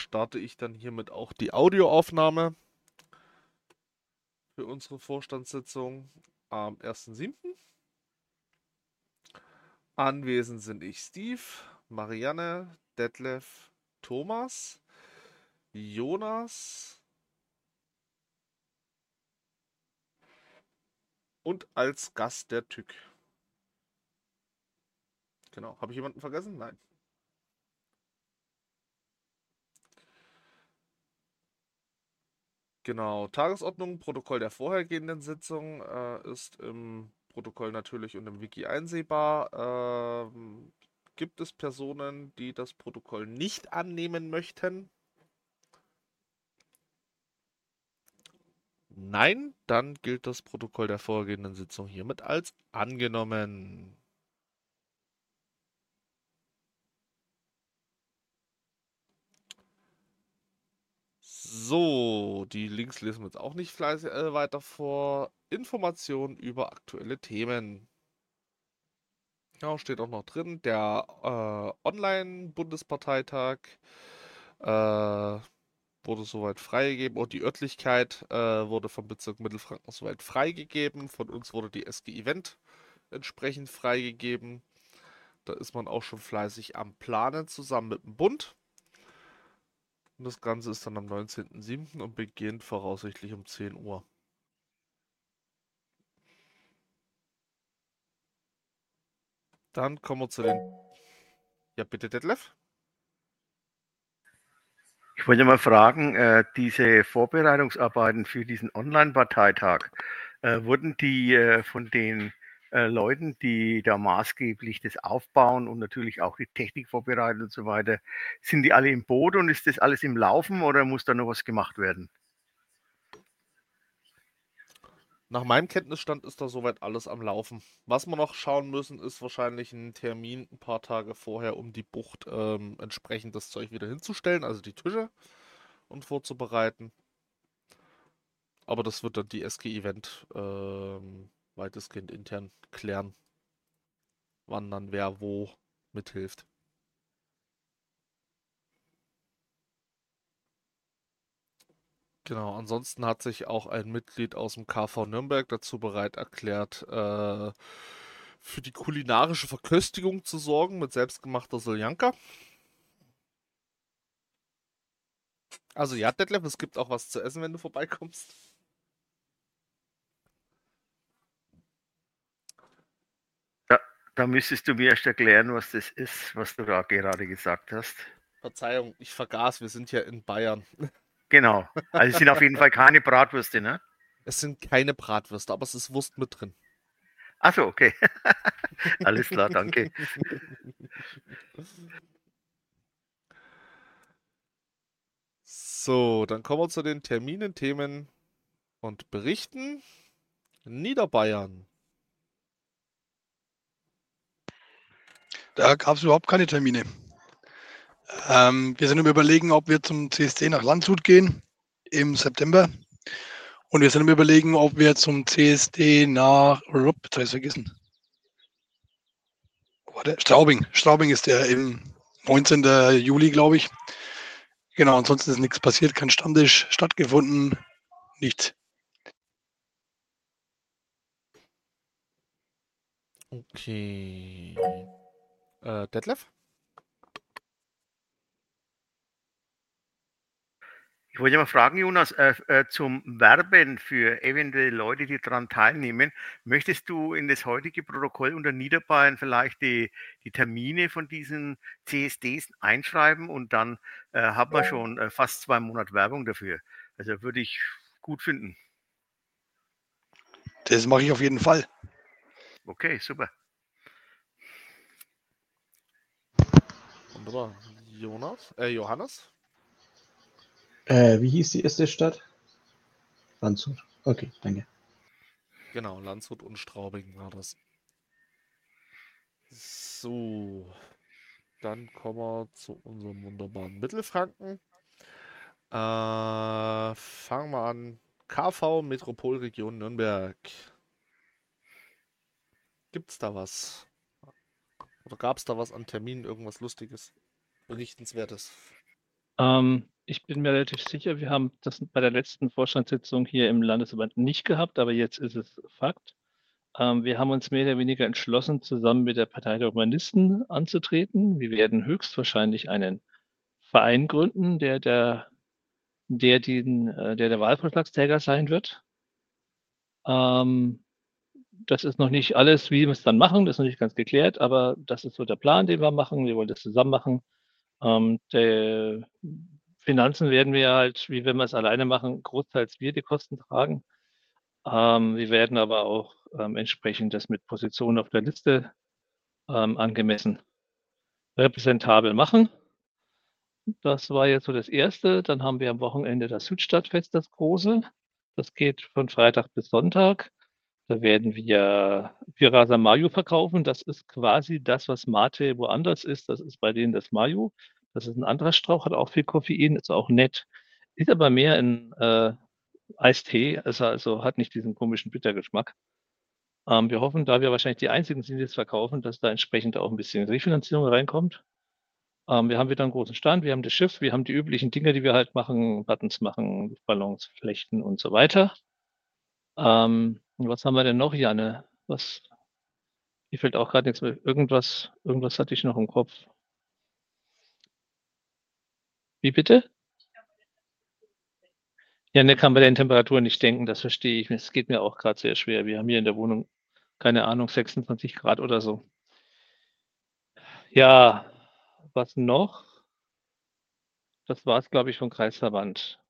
starte ich dann hiermit auch die Audioaufnahme für unsere Vorstandssitzung am 1.7. Anwesend sind ich, Steve, Marianne, Detlef, Thomas, Jonas und als Gast der Tück. Genau. Habe ich jemanden vergessen? Nein. Genau. Tagesordnung, Protokoll der vorhergehenden Sitzung ist im Protokoll natürlich und im Wiki einsehbar. Gibt es Personen, die das Protokoll nicht annehmen möchten? Nein, dann gilt das Protokoll der vorhergehenden Sitzung hiermit als angenommen. So, die Links lesen wir jetzt auch nicht fleißig weiter vor. Informationen über aktuelle Themen. Ja, steht auch noch drin, der Online-Bundesparteitag wurde soweit freigegeben und die Örtlichkeit wurde vom Bezirk Mittelfranken soweit freigegeben. Von uns wurde die SG Event entsprechend freigegeben. Da ist man auch schon fleißig am Planen zusammen mit dem Bund. Und das Ganze ist dann am 19.07. und beginnt voraussichtlich um 10 Uhr. Dann kommen wir zu den... Ja, bitte, Detlef? Ich wollte mal fragen, diese Vorbereitungsarbeiten für diesen Online-Parteitag, wurden die von den Leuten, die da maßgeblich das aufbauen und natürlich auch die Technik vorbereiten und so weiter, sind die alle im Boot und ist das alles im Laufen oder muss da noch was gemacht werden? Nach meinem Kenntnisstand ist da soweit alles am Laufen. Was wir noch schauen müssen, ist wahrscheinlich ein Termin ein paar Tage vorher, um die Bucht entsprechend das Zeug wieder hinzustellen, also die Tische und vorzubereiten. Aber das wird dann die SG Event weitestgehend intern klären, wann dann wer wo mithilft. Genau, ansonsten hat sich auch ein Mitglied aus dem KV Nürnberg dazu bereit erklärt, für die kulinarische Verköstigung zu sorgen mit selbstgemachter Soljanka. Also ja, Detlef, es gibt auch was zu essen, wenn du vorbeikommst. Da müsstest du mir erst erklären, was das ist, was du da gerade gesagt hast. Verzeihung, ich vergaß, wir sind ja in Bayern. Genau. Also es sind auf jeden Fall keine Bratwürste, ne? Es sind keine Bratwürste, aber es ist Wurst mit drin. Achso, okay. Alles klar, danke. So, dann kommen wir zu den Terminen, Themen und Berichten. Niederbayern. Da gab es überhaupt keine Termine. Wir sind am Überlegen, ob wir zum CSD nach Landshut gehen im September. Und wir sind am Überlegen, ob wir zum CSD nach, jetzt habe ich vergessen. Straubing. Straubing ist der im 19. Juli, glaube ich. Genau, ansonsten ist nichts passiert, kein Stammtisch stattgefunden, nichts. Okay. Detlef? Ich wollte mal fragen, Jonas, zum Werben für eventuelle Leute, die daran teilnehmen, möchtest du in das heutige Protokoll unter Niederbayern vielleicht die Termine von diesen CSDs einschreiben und dann hat man schon fast 2 Monate Werbung dafür. Also würde ich gut finden. Das mache ich auf jeden Fall. Okay, super. Wunderbar. Johannes? Wie hieß die erste Stadt? Landshut. Okay, danke. Genau, Landshut und Straubing war das. So, dann kommen wir zu unserem wunderbaren Mittelfranken. Fangen wir an. KV Metropolregion Nürnberg. Gibt's da was? Oder gab es da was an Terminen, irgendwas Lustiges, Berichtenswertes? Ich bin mir relativ sicher, wir haben das bei der letzten Vorstandssitzung hier im Landesverband nicht gehabt, aber jetzt ist es Fakt. Wir haben uns mehr oder weniger entschlossen, zusammen mit der Partei der Humanisten anzutreten. Wir werden höchstwahrscheinlich einen Verein gründen, der der Wahlvorschlagsträger sein wird. Das ist noch nicht alles, wie wir es dann machen, das ist noch nicht ganz geklärt, aber das ist so der Plan, den wir machen. Wir wollen das zusammen machen. Die Finanzen werden wir halt, wie wenn wir es alleine machen, großteils wir die Kosten tragen. Wir werden aber auch entsprechend das mit Positionen auf der Liste angemessen repräsentabel machen. Das war jetzt so das Erste. Dann haben wir am Wochenende das Südstadtfest, das große. Das geht von Freitag bis Sonntag. Da werden wir Pirasa Mayo verkaufen. Das ist quasi das, was Mate woanders ist. Das ist bei denen das Mayo. Das ist ein anderer Strauch, hat auch viel Koffein, ist auch nett. Ist aber mehr ein Eistee, also hat nicht diesen komischen Bittergeschmack. Wir hoffen, da wir wahrscheinlich die einzigen sind, die es verkaufen, dass da entsprechend auch ein bisschen Refinanzierung reinkommt. Wir haben wieder einen großen Stand, wir haben das Schiff, wir haben die üblichen Dinge, die wir halt machen, Buttons machen, Ballons flechten und so weiter. Was haben wir denn noch, Janne? Mir fällt auch gerade nichts mehr. Irgendwas hatte ich noch im Kopf. Wie bitte? Janne kann bei den Temperaturen nicht denken, das verstehe ich. Es geht mir auch gerade sehr schwer. Wir haben hier in der Wohnung, keine Ahnung, 26 Grad oder so. Ja, was noch? Das war es, glaube ich, vom Kreisverband.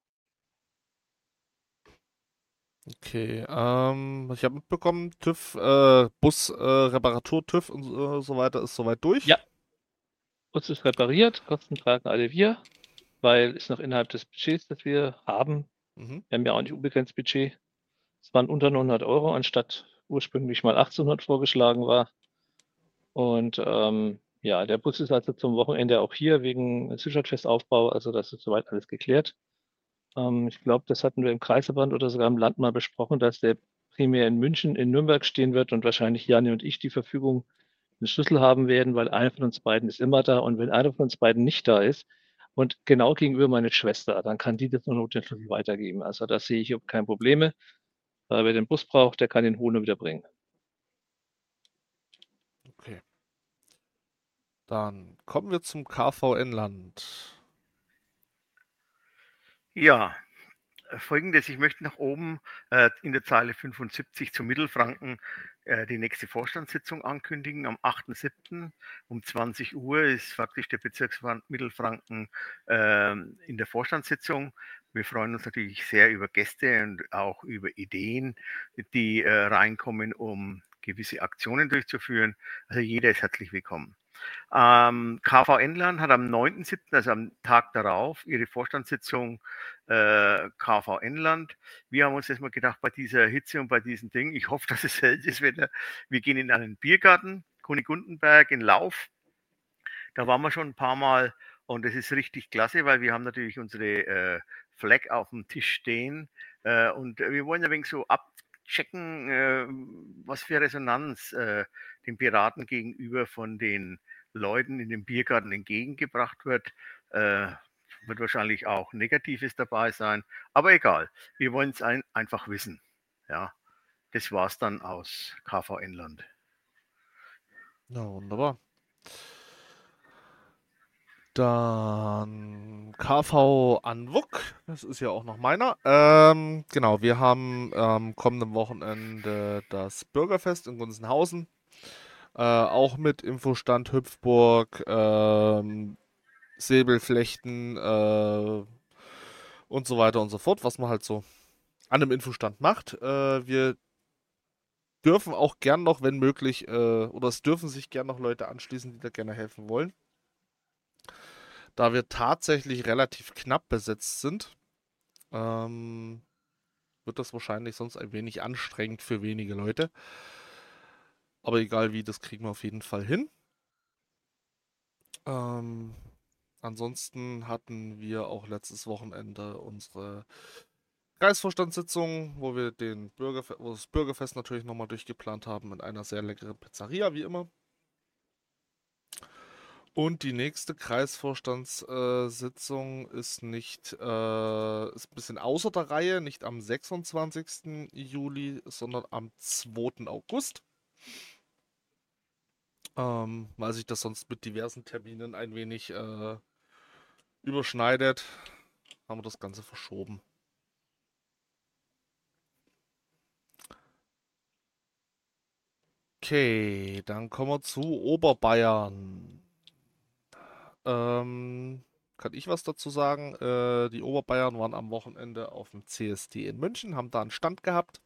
Okay, ich habe mitbekommen, TÜV, Bus, Reparatur, TÜV und so weiter ist soweit durch. Ja. Bus ist repariert, Kosten tragen alle wir, weil ist noch innerhalb des Budgets, das wir haben. Mhm. Wir haben ja auch nicht unbegrenzt Budget. Es waren unter 900 Euro, anstatt ursprünglich mal 1800 vorgeschlagen war. Und ja, der Bus ist also zum Wochenende auch hier wegen Südstadtfestaufbau. Also das ist soweit alles geklärt. Ich glaube, das hatten wir im Kreisverband oder sogar im Land mal besprochen, dass der primär in München, in Nürnberg stehen wird und wahrscheinlich Janne und ich die Verfügung, den Schlüssel haben werden, weil einer von uns beiden ist immer da. Und wenn einer von uns beiden nicht da ist und genau gegenüber meine Schwester, dann kann die das nur noch den Schlüssel weitergeben. Also da sehe ich keine Probleme. Wer den Bus braucht, der kann ihn holen und wieder bringen. Okay. Dann kommen wir zum KVN-Land. Ja, Folgendes, ich möchte nach oben in der Zeile 75 zu Mittelfranken die nächste Vorstandssitzung ankündigen. Am 8.7. um 20 Uhr ist faktisch der Bezirksverband Mittelfranken in der Vorstandssitzung. Wir freuen uns natürlich sehr über Gäste und auch über Ideen, die reinkommen, um gewisse Aktionen durchzuführen. Also jeder ist herzlich willkommen. KVN-Land hat am 9.7., also am Tag darauf, ihre Vorstandssitzung KVN-Land. Wir haben uns jetzt mal gedacht, bei dieser Hitze und bei diesem Ding, ich hoffe, dass es hält das Wetter. Wir gehen in einen Biergarten, Kunigundenberg in Lauf. Da waren wir schon ein paar Mal und es ist richtig klasse, weil wir haben natürlich unsere Flag auf dem Tisch stehen und wir wollen ein wenig so abchecken, was für Resonanz den Piraten gegenüber von den Leuten in dem Biergarten entgegengebracht wird. Wird wahrscheinlich auch Negatives dabei sein, aber egal. Wir wollen es einfach wissen. Ja, das war's dann aus KVN-Land. Ja, wunderbar. Dann KV Anwuk, das ist ja auch noch meiner. Genau, wir haben am kommenden Wochenende das Bürgerfest in Gunzenhausen. Auch mit Infostand Hüpfburg, Säbelflechten und so weiter und so fort, was man halt so an einem Infostand macht. Wir dürfen auch gern noch, wenn möglich, oder es dürfen sich gern noch Leute anschließen, die da gerne helfen wollen. Da wir tatsächlich relativ knapp besetzt sind, wird das wahrscheinlich sonst ein wenig anstrengend für wenige Leute. Aber egal wie, das kriegen wir auf jeden Fall hin. Ansonsten hatten wir auch letztes Wochenende unsere Kreisvorstandssitzung, wo wir wo das Bürgerfest natürlich nochmal durchgeplant haben mit einer sehr leckeren Pizzeria, wie immer. Und die nächste Kreisvorstandssitzung ist nicht, ist ein bisschen außer der Reihe, nicht am 26. Juli, sondern am 2. August. Weil sich das sonst mit diversen Terminen ein wenig überschneidet, haben wir das Ganze verschoben. Okay, dann kommen wir zu Oberbayern. Kann ich was dazu sagen? Die Oberbayern waren am Wochenende auf dem CSD in München, haben da einen Stand gehabt,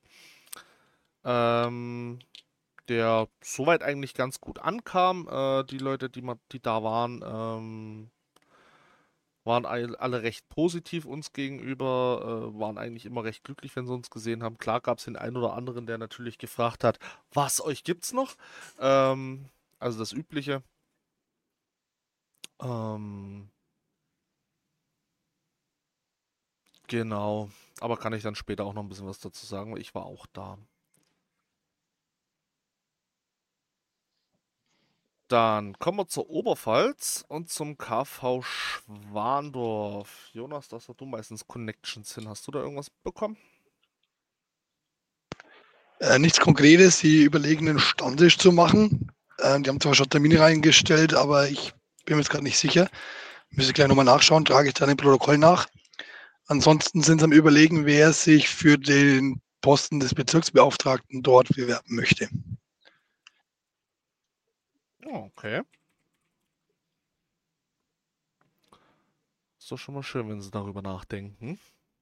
der soweit eigentlich ganz gut ankam. Die Leute, die da waren, waren alle recht positiv uns gegenüber, waren eigentlich immer recht glücklich, wenn sie uns gesehen haben. Klar gab es den einen oder anderen, der natürlich gefragt hat, was, euch gibt's noch? Also das Übliche. Ähm, genau. Aber kann ich dann später auch noch ein bisschen was dazu sagen, weil ich war auch da. Dann kommen wir zur Oberpfalz und zum KV Schwandorf. Jonas, da hast du meistens Connections hin. Hast du da irgendwas bekommen? Nichts Konkretes, die überlegen, einen Stammtisch zu machen. Die haben zwar schon Termine reingestellt, aber ich bin mir jetzt gerade nicht sicher. Müsste gleich nochmal nachschauen, trage ich dann im Protokoll nach. Ansonsten sind sie am Überlegen, wer sich für den Posten des Bezirksbeauftragten dort bewerben möchte. Okay. Ist doch schon mal schön, wenn sie darüber nachdenken.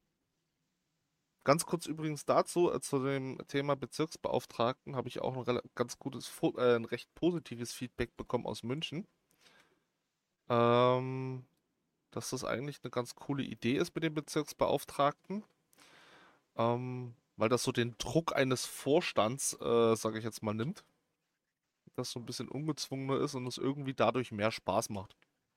Ganz kurz übrigens dazu, zu dem Thema Bezirksbeauftragten, habe ich auch ein recht positives Feedback bekommen aus München. Dass das eigentlich eine ganz coole Idee ist mit dem Bezirksbeauftragten. Weil das so den Druck eines Vorstands, sage ich jetzt mal, nimmt. Das so ein bisschen ungezwungener ist und es irgendwie dadurch mehr Spaß macht.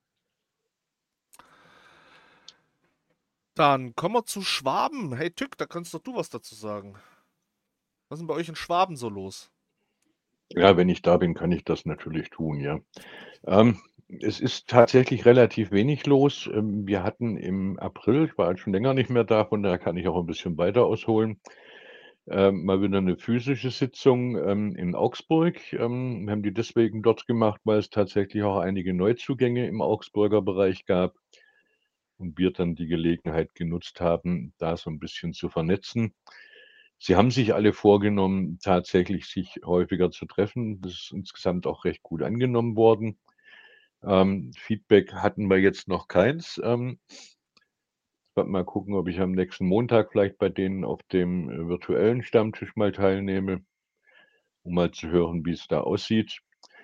Dann kommen wir zu Schwaben. Hey Tück, da kannst doch du was dazu sagen. Was ist denn bei euch in Schwaben so los? Ja, wenn ich da bin, kann ich das natürlich tun, ja. Es ist tatsächlich relativ wenig los. Wir hatten im April, ich war halt schon länger nicht mehr da, von daher kann ich auch ein bisschen weiter ausholen, mal wieder eine physische Sitzung in Augsburg. Wir haben die deswegen dort gemacht, weil es tatsächlich auch einige Neuzugänge im Augsburger Bereich gab und wir dann die Gelegenheit genutzt haben, da so ein bisschen zu vernetzen. Sie haben sich alle vorgenommen, tatsächlich sich häufiger zu treffen. Das ist insgesamt auch recht gut angenommen worden. Feedback hatten wir jetzt noch keins. Ich werde mal gucken, ob ich am nächsten Montag vielleicht bei denen auf dem virtuellen Stammtisch mal teilnehme, um mal zu hören, wie es da aussieht.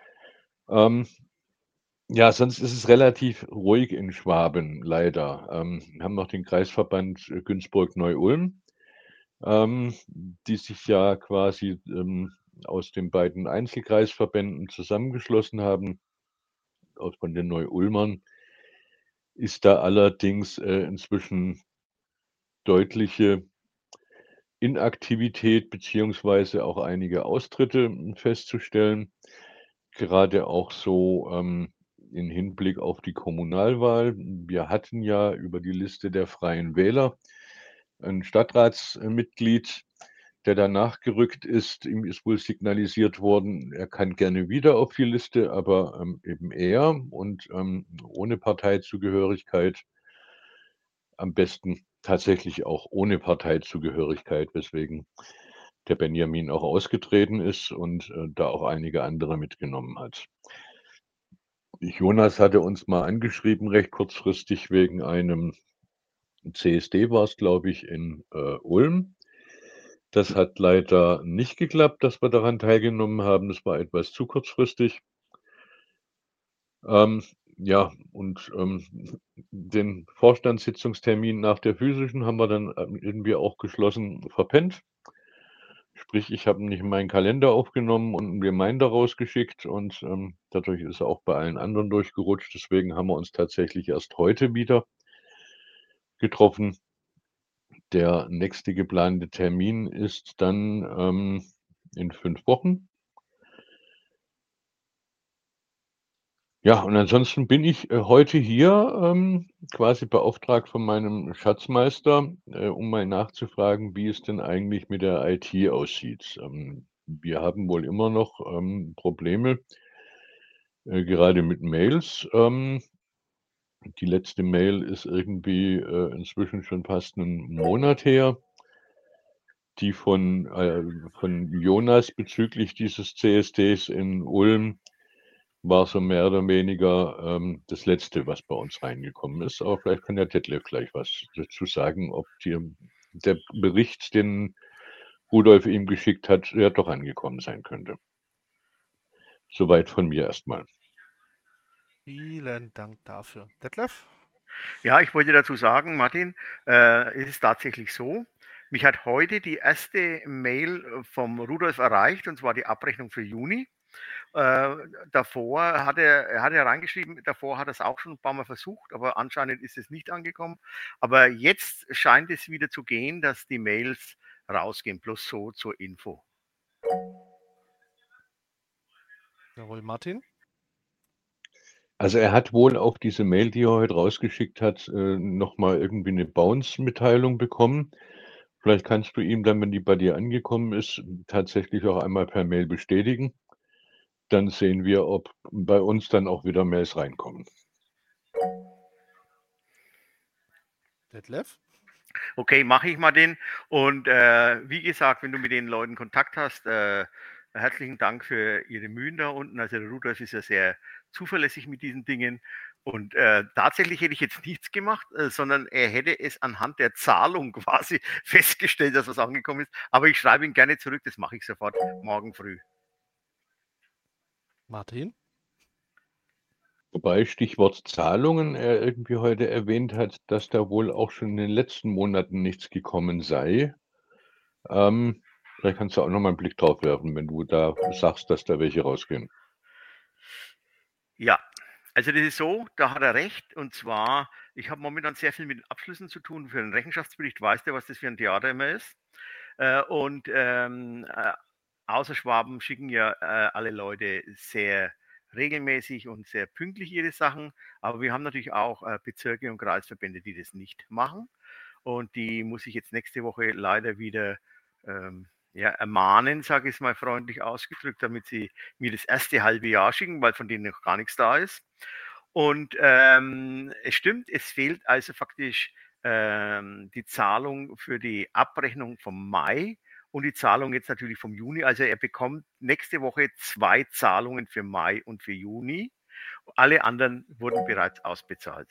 Ja, sonst ist es relativ ruhig in Schwaben, leider. Wir haben noch den Kreisverband Günzburg-Neu-Ulm, die sich ja quasi aus den beiden Einzelkreisverbänden zusammengeschlossen haben. Von den Neu-Ulmern ist da allerdings inzwischen deutliche Inaktivität beziehungsweise auch einige Austritte festzustellen. Gerade auch so in Hinblick auf die Kommunalwahl. Wir hatten ja über die Liste der Freien Wähler ein Stadtratsmitglied, der danach gerückt ist. Ihm ist wohl signalisiert worden, er kann gerne wieder auf die Liste, aber eben er und ohne Parteizugehörigkeit. Am besten tatsächlich auch ohne Parteizugehörigkeit, weswegen der Benjamin auch ausgetreten ist und da auch einige andere mitgenommen hat. Jonas hatte uns mal angeschrieben, recht kurzfristig, wegen einem CSD war es, glaube ich, in Ulm. Das hat leider nicht geklappt, dass wir daran teilgenommen haben. Das war etwas zu kurzfristig. Ja, und den Vorstandssitzungstermin nach der physischen haben wir dann irgendwie auch geschlossen verpennt. Sprich, ich habe ihn nicht in meinen Kalender aufgenommen und einen Reminder rausgeschickt und dadurch ist er auch bei allen anderen durchgerutscht. Deswegen haben wir uns tatsächlich erst heute wieder getroffen. Der nächste geplante Termin ist dann in 5 Wochen. Ja, und ansonsten bin ich heute hier quasi beauftragt von meinem Schatzmeister, um mal nachzufragen, wie es denn eigentlich mit der IT aussieht. Wir haben wohl immer noch Probleme, gerade mit Mails. Die letzte Mail ist irgendwie inzwischen schon fast einen Monat her, die von Jonas bezüglich dieses CSDs in Ulm. War so mehr oder weniger das Letzte, was bei uns reingekommen ist. Aber vielleicht kann der Detlef gleich was dazu sagen, ob der Bericht, den Rudolf ihm geschickt hat, ja doch angekommen sein könnte. Soweit von mir erstmal. Vielen Dank dafür. Detlef? Ja, ich wollte dazu sagen, Martin, es ist tatsächlich so, mich hat heute die erste Mail vom Rudolf erreicht, und zwar die Abrechnung für Juni. Davor hat er reingeschrieben, davor hat er es auch schon ein paar Mal versucht, aber anscheinend ist es nicht angekommen. Aber jetzt scheint es wieder zu gehen, dass die Mails rausgehen, bloß so zur Info. Jawohl, Martin? Also er hat wohl auf diese Mail, die er heute rausgeschickt hat, nochmal irgendwie eine Bounce-Mitteilung bekommen. Vielleicht kannst du ihm dann, wenn die bei dir angekommen ist, tatsächlich auch einmal per Mail bestätigen. Dann sehen wir, ob bei uns dann auch wieder Mails reinkommen. Detlef? Okay, mache ich mal den. Und wie gesagt, wenn du mit den Leuten Kontakt hast, herzlichen Dank für Ihre Mühen da unten. Also der Rudolf ist ja sehr zuverlässig mit diesen Dingen. Und tatsächlich hätte ich jetzt nichts gemacht, sondern er hätte es anhand der Zahlung quasi festgestellt, dass was angekommen ist. Aber ich schreibe ihn gerne zurück, das mache ich sofort morgen früh. Martin? Wobei Stichwort Zahlungen er irgendwie heute erwähnt hat, dass da wohl auch schon in den letzten Monaten nichts gekommen sei. Vielleicht kannst du auch noch mal einen Blick drauf werfen, wenn du da sagst, dass da welche rausgehen. Ja, also das ist so, da hat er recht. Und zwar, ich habe momentan sehr viel mit den Abschlüssen zu tun. Für einen Rechenschaftsbericht weißt du, was das für ein Theater immer ist. Außer Schwaben schicken ja alle Leute sehr regelmäßig und sehr pünktlich ihre Sachen. Aber wir haben natürlich auch Bezirke und Kreisverbände, die das nicht machen. Und die muss ich jetzt nächste Woche leider wieder ermahnen, sage ich es mal freundlich ausgedrückt, damit sie mir das erste halbe Jahr schicken, weil von denen noch gar nichts da ist. Und es stimmt, es fehlt also faktisch die Zahlung für die Abrechnung vom Mai und die Zahlung jetzt natürlich vom Juni. Also er bekommt nächste Woche 2 Zahlungen für Mai und für Juni. Alle anderen wurden bereits ausbezahlt.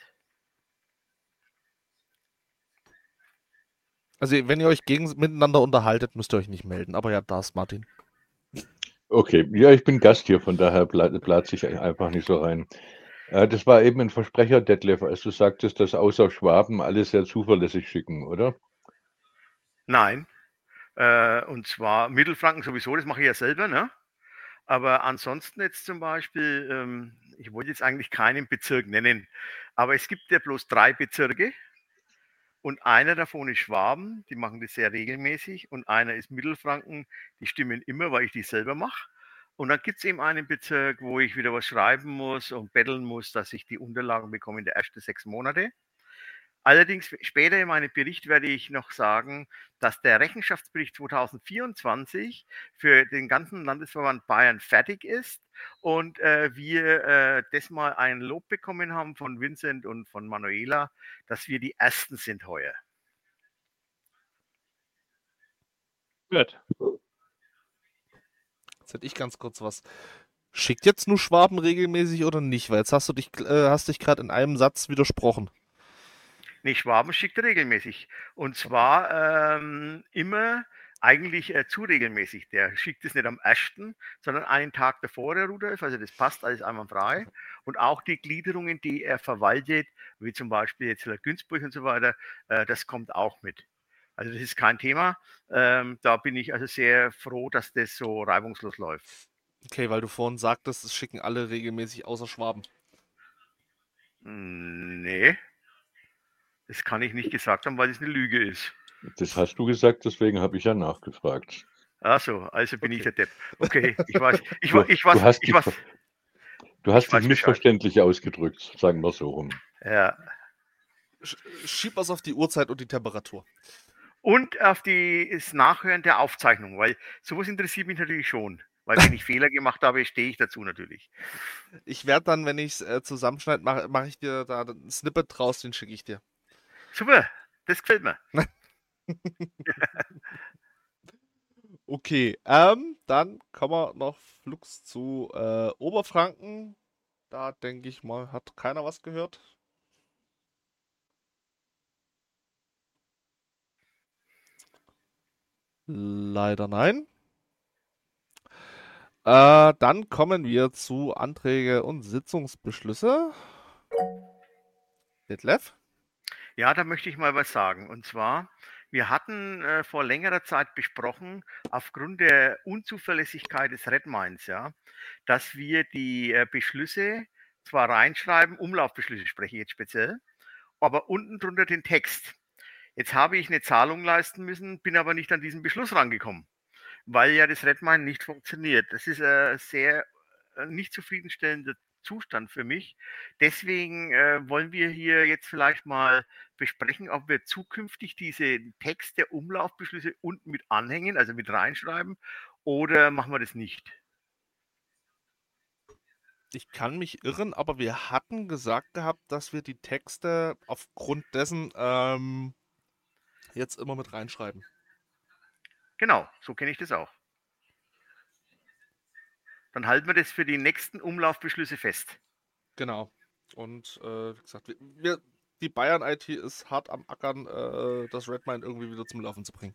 Also wenn ihr euch miteinander unterhaltet, müsst ihr euch nicht melden. Aber ja, das, Martin. Okay, ja, ich bin Gast hier, von daher platze ich einfach nicht so rein. Das war eben ein Versprecher, Detlef, als du sagtest, dass außer Schwaben alle sehr zuverlässig schicken, oder? Nein. Und zwar Mittelfranken sowieso, das mache ich ja selber, ne? Aber ansonsten jetzt zum Beispiel, ich wollte jetzt eigentlich keinen Bezirk nennen, aber es gibt ja bloß 3 Bezirke und einer davon ist Schwaben, die machen das sehr regelmäßig, und einer ist Mittelfranken, die stimmen immer, weil ich die selber mache. Und dann gibt es eben einen Bezirk, wo ich wieder was schreiben muss und betteln muss, dass ich die Unterlagen bekomme in der ersten 6 Monate. Allerdings später in meinem Bericht werde ich noch sagen, dass der Rechenschaftsbericht 2024 für den ganzen Landesverband Bayern fertig ist und wir das mal ein Lob bekommen haben von Vincent und von Manuela, dass wir die Ersten sind heuer. Gut. Jetzt hätte ich ganz kurz was. Schickt jetzt nur Schwaben regelmäßig oder nicht? Weil jetzt hast du dich gerade in einem Satz widersprochen. Nee, Schwaben schickt regelmäßig. Und zwar immer eigentlich zu regelmäßig. Der schickt es nicht am 1., sondern einen Tag davor, der Rudolf. Also das passt alles einwandfrei. Und auch die Gliederungen, die er verwaltet, wie zum Beispiel jetzt Günzburg und so weiter, das kommt auch mit. Also das ist kein Thema. Da bin ich also sehr froh, dass das so reibungslos läuft. Okay, weil du vorhin sagtest, es schicken alle regelmäßig außer Schwaben. Nee. Das kann ich nicht gesagt haben, weil es eine Lüge ist. Das hast du gesagt, deswegen habe ich ja nachgefragt. Ach so, also bin ich der Depp. Okay, Du hast Ich dich weiß Bescheid. missverständlich ausgedrückt, sagen wir so rum. Ja. Schieb was auf die Uhrzeit und die Temperatur. Und auf das Nachhören der Aufzeichnung, weil sowas interessiert mich natürlich schon. Weil wenn ich Fehler gemacht habe, stehe ich dazu natürlich. Ich werde dann, wenn ich es zusammenschneide, mache ich dir da ein Snippet draus, den schicke ich dir. Super, das gefällt mir. Okay, dann kommen wir noch flugs zu Oberfranken. Da denke ich mal, hat keiner was gehört. Leider nein. Dann kommen wir zu Anträge und Sitzungsbeschlüsse. Detlef? Ja, da möchte ich mal was sagen. Und zwar, wir hatten vor längerer Zeit besprochen, aufgrund der Unzuverlässigkeit des Redminds, ja, dass wir die Beschlüsse zwar reinschreiben, Umlaufbeschlüsse spreche ich jetzt speziell, aber unten drunter den Text. Jetzt habe ich eine Zahlung leisten müssen, bin aber nicht an diesen Beschluss rangekommen, weil ja das Redmine nicht funktioniert. Das ist sehr nicht zufriedenstellender Zustand für mich. Deswegen wollen wir hier jetzt vielleicht mal besprechen, ob wir zukünftig diese Text der Umlaufbeschlüsse unten mit anhängen, also mit reinschreiben, oder machen wir das nicht? Ich kann mich irren, aber wir hatten gesagt gehabt, dass wir die Texte aufgrund dessen jetzt immer mit reinschreiben. Genau, so kenne ich das auch. Dann halten wir das für die nächsten Umlaufbeschlüsse fest. Genau. Und wie gesagt, die Bayern-IT ist hart am Ackern, das Redmine irgendwie wieder zum Laufen zu bringen.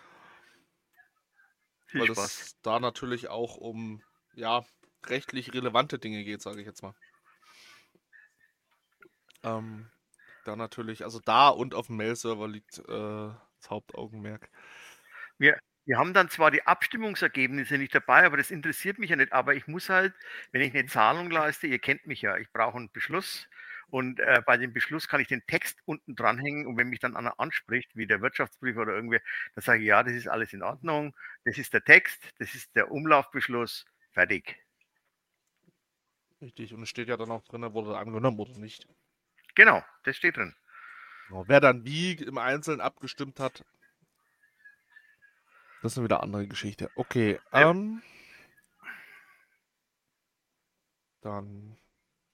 Viel Weil Spaß. es da natürlich auch um, ja, rechtlich relevante Dinge geht, sage ich jetzt mal. Da natürlich, also da und auf dem Mail-Server liegt das Hauptaugenmerk. Wir haben dann zwar die Abstimmungsergebnisse nicht dabei, aber das interessiert mich ja nicht. Aber ich muss halt, wenn ich eine Zahlung leiste, ihr kennt mich ja, ich brauche einen Beschluss. Und bei dem Beschluss kann ich den Text unten dranhängen. Und wenn mich dann einer anspricht, wie der Wirtschaftsprüfer oder irgendwer, dann sage ich, ja, das ist alles in Ordnung. Das ist der Text, das ist der Umlaufbeschluss, fertig. Richtig, und es steht ja dann auch drin, wurde angenommen oder nicht. Genau, das steht drin. Genau. Wer dann wie im Einzelnen abgestimmt hat, das ist eine wieder andere Geschichte. Okay, Ja. dann.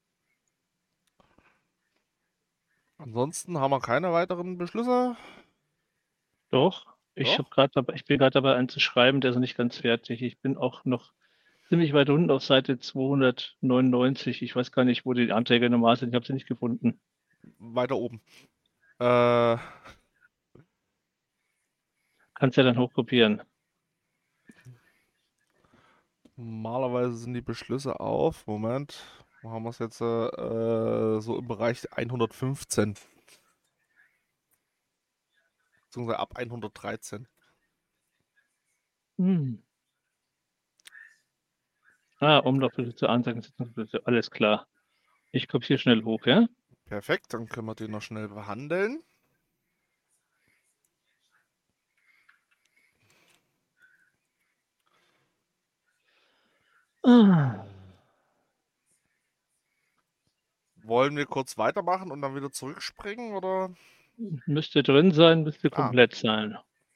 Ansonsten haben wir keine weiteren Beschlüsse. Doch, ich Doch? bin gerade dabei einzuschreiben, der ist noch nicht ganz fertig. Ich bin auch noch ziemlich weit unten auf Seite 299. Ich weiß gar nicht, wo die Anträge normal sind. Ich habe sie nicht gefunden. Weiter oben. Kannst ja dann hochkopieren. Normalerweise sind die Beschlüsse auf. Moment. Wo haben wir es jetzt? So im Bereich 115. Beziehungsweise ab 113. Umlaufbeschlüsse, Ansagen, Sitzungsbeschlüsse, alles klar. Ich kopiere schnell hoch, ja? Perfekt, dann können wir den noch schnell behandeln. Wollen wir kurz weitermachen und dann wieder zurückspringen, oder? Müsste drin sein, müsste komplett sein.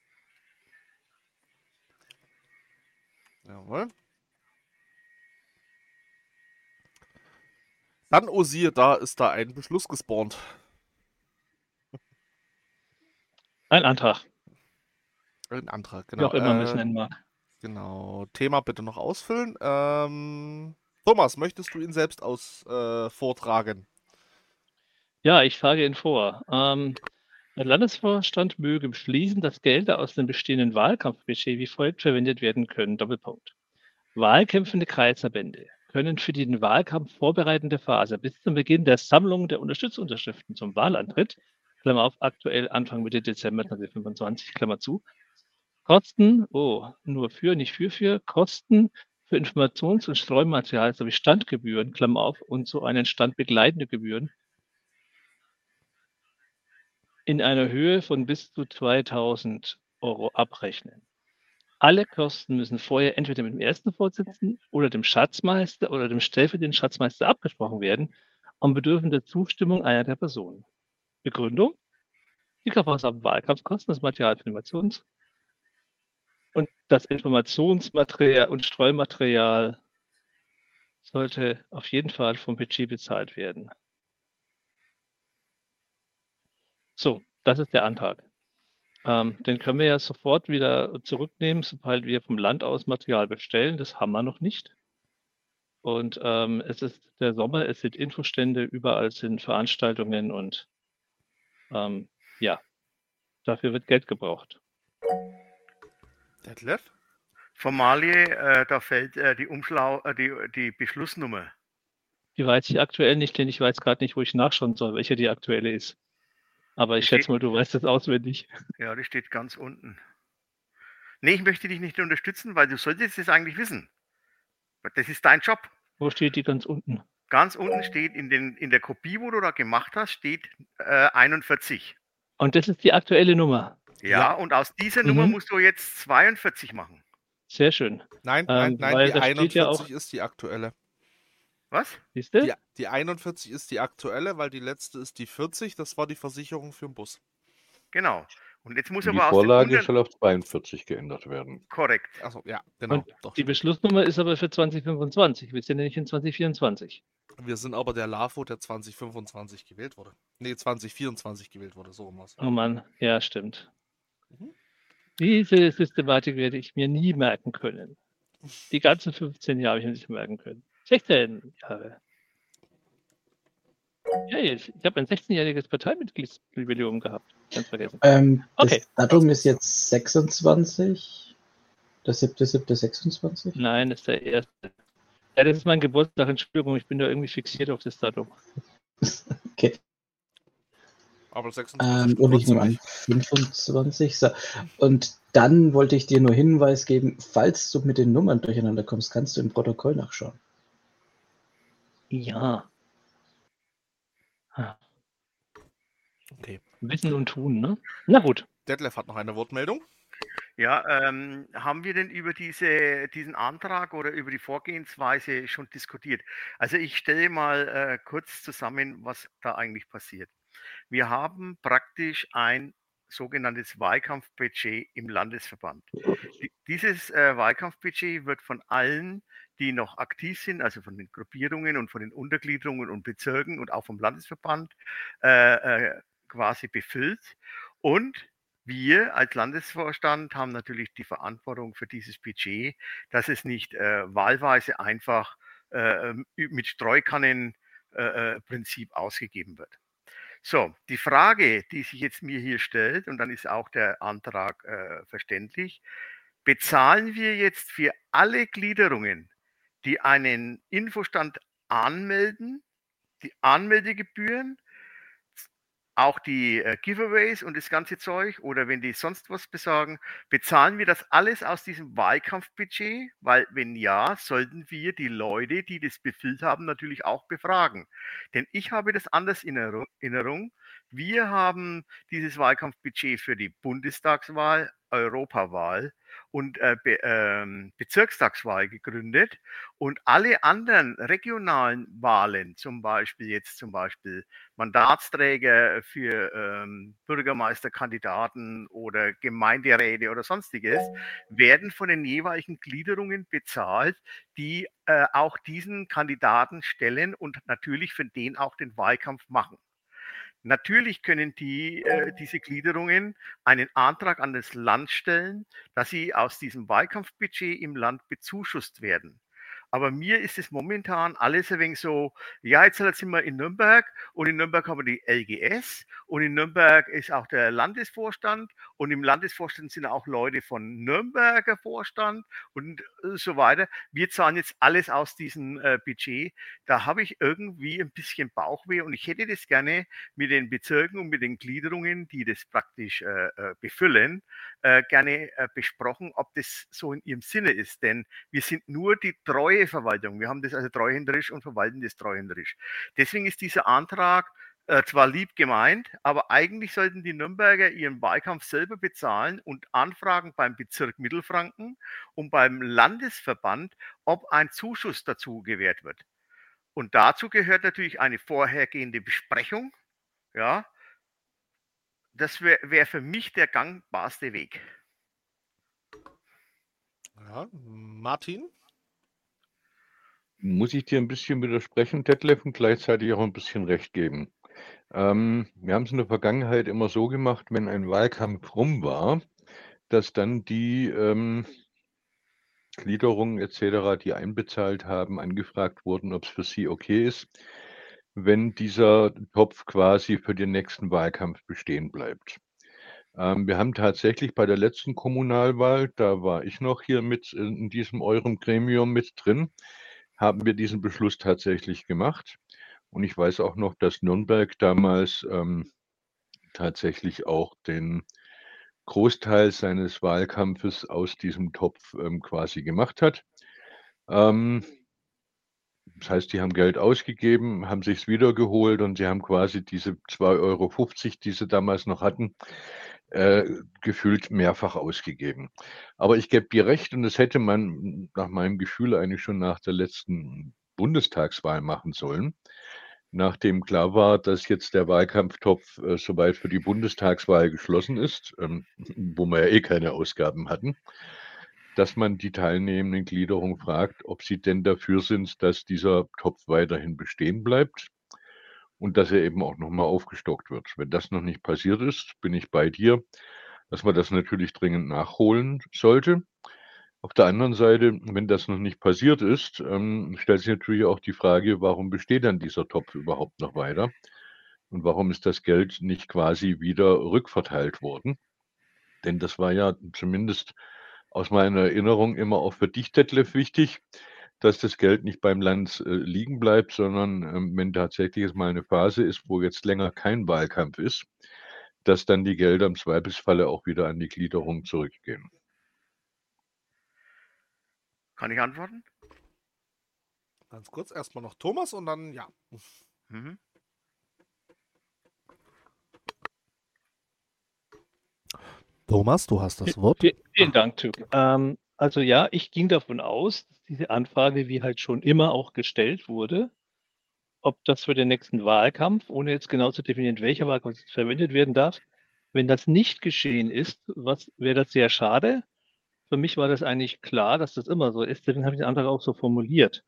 Jawohl. Dann, oh siehe, da ist da ein Beschluss gespawnt. Ein Antrag, Ein Antrag, wie genau. auch immer man es nennen mag. Genau. Thema bitte noch ausfüllen. Thomas, möchtest du ihn selbst vortragen? Ja, ich frage ihn vor. Der Landesvorstand möge beschließen, dass Gelder aus dem bestehenden Wahlkampfbudget wie folgt verwendet werden können. Doppelpunkt. Wahlkämpfende Kreisverbände können für die den Wahlkampf vorbereitende Phase bis zum Beginn der Sammlung der Unterstützungsunterschriften zum Wahlantritt, Klammer auf, aktuell Anfang Mitte Dezember 2025, Klammer zu, Kosten, nur für, nicht für, Kosten für Informations- und Streumaterial sowie Standgebühren, Klammer auf, und so einen Stand begleitende Gebühren in einer Höhe von bis zu 2.000 € abrechnen. Alle Kosten müssen vorher entweder mit dem ersten Vorsitzenden oder dem Schatzmeister oder dem stellvertretenden Schatzmeister abgesprochen werden und bedürfen der Zustimmung einer der Personen. Begründung: die Kaufhausabend Wahlkampfkosten, das Material für und das Informationsmaterial und Streumaterial sollte auf jeden Fall vom Budget bezahlt werden. So, das ist der Antrag. Den können wir ja sofort wieder zurücknehmen, sobald wir vom Land aus Material bestellen. Das haben wir noch nicht. Und es ist der Sommer, es sind Infostände, überall sind Veranstaltungen und ja, dafür wird Geld gebraucht. Detlef? Formalie, da fällt die Beschlussnummer. Die weiß ich aktuell nicht, denn ich weiß gerade nicht, wo ich nachschauen soll, welche die aktuelle ist. Aber ich schätze mal, du weißt das auswendig. Ja, die steht ganz unten. Nee, ich möchte dich nicht unterstützen, weil du solltest es eigentlich wissen. Das ist dein Job. Wo steht die ganz unten? Ganz unten steht in der Kopie, wo du da gemacht hast, steht 41. Und das ist die aktuelle Nummer. Ja, und aus dieser Nummer musst du jetzt 42 machen. Sehr schön. Nein, weil die da steht 41 ja auch, ist die aktuelle. Was? siehst du? Die 41 ist die aktuelle, weil die letzte ist die 40. Das war die Versicherung für den Bus. Genau. Und jetzt muss Die aber aus Vorlage dem soll auf 42 geändert werden. korrekt. Achso, ja, genau. Und Doch, die stimmt. Beschlussnummer ist aber für 2025. Wir sind ja nicht in 2024. Wir sind aber der LAFO, der 2025 gewählt wurde. Nee, 2024 gewählt wurde, so was. Oh Mann, ja, stimmt. Mhm. Diese Systematik werde ich mir nie merken können. Die ganzen 15 Jahre habe ich mir nicht merken können. 16 Jahre. Ja, ich habe ein 16-jähriges Parteimitgliedsjubiläum gehabt. Ganz vergessen. Okay. Das Datum ist jetzt 26. Der 7.7.26? Nein, das ist der erste. Ja, das ist mein Geburtstag. Entschuldigung, ich bin da irgendwie fixiert auf das Datum. Okay. Aber 26 Und ich nehme an, 25. So. Und dann wollte ich dir nur Hinweis geben, falls du mit den Nummern durcheinander kommst, kannst du im Protokoll nachschauen. Ja. Okay. Wissen und tun, ne? Na gut. Detlef hat noch eine Wortmeldung. Ja, haben wir denn über diesen Antrag oder über die Vorgehensweise schon diskutiert? Also ich stelle mal kurz zusammen, was da eigentlich passiert. Wir haben praktisch ein sogenanntes Wahlkampfbudget im Landesverband. Dieses Wahlkampfbudget wird von allen, die noch aktiv sind, also von den Gruppierungen und von den Untergliederungen und Bezirken und auch vom Landesverband quasi befüllt. Und wir als Landesvorstand haben natürlich die Verantwortung für dieses Budget, dass es nicht wahlweise einfach mit Streukannenprinzip ausgegeben wird. So, die Frage, die sich jetzt mir hier stellt, und dann ist auch der Antrag verständlich, bezahlen wir jetzt für alle Gliederungen, die einen Infostand anmelden, die Anmeldegebühren, auch die Giveaways und das ganze Zeug, oder wenn die sonst was besagen, bezahlen wir das alles aus diesem Wahlkampfbudget? Weil wenn ja, sollten wir die Leute, die das befüllt haben, natürlich auch befragen. Denn ich habe das anders in Erinnerung. Wir haben dieses Wahlkampfbudget für die Bundestagswahl, Europawahl und Bezirkstagswahl gegründet, und alle anderen regionalen Wahlen, zum Beispiel Mandatsträger für Bürgermeisterkandidaten oder Gemeinderäte oder sonstiges, werden von den jeweiligen Gliederungen bezahlt, die auch diesen Kandidaten stellen und natürlich für den auch den Wahlkampf machen. Natürlich können diese Gliederungen einen Antrag an das Land stellen, dass sie aus diesem Wahlkampfbudget im Land bezuschusst werden. Aber mir ist es momentan alles ein wenig so, ja, jetzt sind wir in Nürnberg und in Nürnberg haben wir die LGS und in Nürnberg ist auch der Landesvorstand und im Landesvorstand sind auch Leute von Nürnberger Vorstand und so weiter. Wir zahlen jetzt alles aus diesem Budget. Da habe ich irgendwie ein bisschen Bauchweh und ich hätte das gerne mit den Bezirken und mit den Gliederungen, die das praktisch befüllen, gerne besprochen, ob das so in ihrem Sinne ist. Denn wir sind nur die treue Verwaltung. Wir haben das also treuhänderisch und verwalten das treuhänderisch. Deswegen ist dieser Antrag zwar lieb gemeint, aber eigentlich sollten die Nürnberger ihren Wahlkampf selber bezahlen und anfragen beim Bezirk Mittelfranken und beim Landesverband, ob ein Zuschuss dazu gewährt wird. Und dazu gehört natürlich eine vorhergehende Besprechung. Ja, das wäre für mich der gangbarste Weg. Ja, Martin? Muss ich dir ein bisschen widersprechen, Detlef, und gleichzeitig auch ein bisschen recht geben. Wir haben es in der Vergangenheit immer so gemacht, wenn ein Wahlkampf rum war, dass dann die Gliederungen etc., die einbezahlt haben, angefragt wurden, ob es für sie okay ist, wenn dieser Topf quasi für den nächsten Wahlkampf bestehen bleibt. Wir haben tatsächlich bei der letzten Kommunalwahl, da war ich noch hier mit in diesem eurem Gremium mit drin, haben wir diesen Beschluss tatsächlich gemacht. Und ich weiß auch noch, dass Nürnberg damals tatsächlich auch den Großteil seines Wahlkampfes aus diesem Topf quasi gemacht hat. Das heißt, die haben Geld ausgegeben, haben sich's wiedergeholt und sie haben quasi diese 2,50 €, die sie damals noch hatten, gefühlt mehrfach ausgegeben. Aber ich gebe dir recht, und das hätte man nach meinem Gefühl eigentlich schon nach der letzten Bundestagswahl machen sollen, nachdem klar war, dass jetzt der Wahlkampftopf soweit für die Bundestagswahl geschlossen ist, wo wir ja eh keine Ausgaben hatten, dass man die teilnehmenden Gliederungen fragt, ob sie denn dafür sind, dass dieser Topf weiterhin bestehen bleibt und dass er eben auch nochmal aufgestockt wird. Wenn das noch nicht passiert ist, bin ich bei dir, dass man das natürlich dringend nachholen sollte. Auf der anderen Seite, wenn das noch nicht passiert ist, stellt sich natürlich auch die Frage, warum besteht dann dieser Topf überhaupt noch weiter? Und warum ist das Geld nicht quasi wieder rückverteilt worden? Denn das war ja zumindest aus meiner Erinnerung immer auch für dich, Detlef, wichtig, dass das Geld nicht beim Land liegen bleibt, sondern wenn tatsächlich es mal eine Phase ist, wo jetzt länger kein Wahlkampf ist, dass dann die Gelder im Zweifelsfalle auch wieder an die Gliederung zurückgehen. Kann ich antworten? Ganz kurz, erstmal noch Thomas und dann ja. Mhm. Thomas, du hast das Wort. Vielen Dank, Tück. Also ja, ich ging davon aus, dass diese Anfrage, wie halt schon immer auch gestellt wurde, ob das für den nächsten Wahlkampf, ohne jetzt genau zu definieren, welcher Wahlkampf verwendet werden darf, wenn das nicht geschehen ist, wäre das sehr schade. Für mich war das eigentlich klar, dass das immer so ist, deswegen habe ich den Antrag auch so formuliert.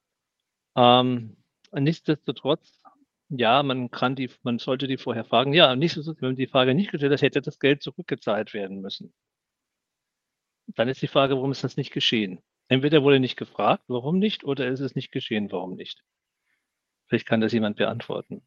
Nichtsdestotrotz, ja, man sollte die vorher fragen. Ja, nichtsdestotrotz, wenn man die Frage nicht gestellt hat, hätte das Geld zurückgezahlt werden müssen. Dann ist die Frage, warum ist das nicht geschehen? Entweder wurde nicht gefragt, warum nicht, oder ist es nicht geschehen, warum nicht? Vielleicht kann das jemand beantworten.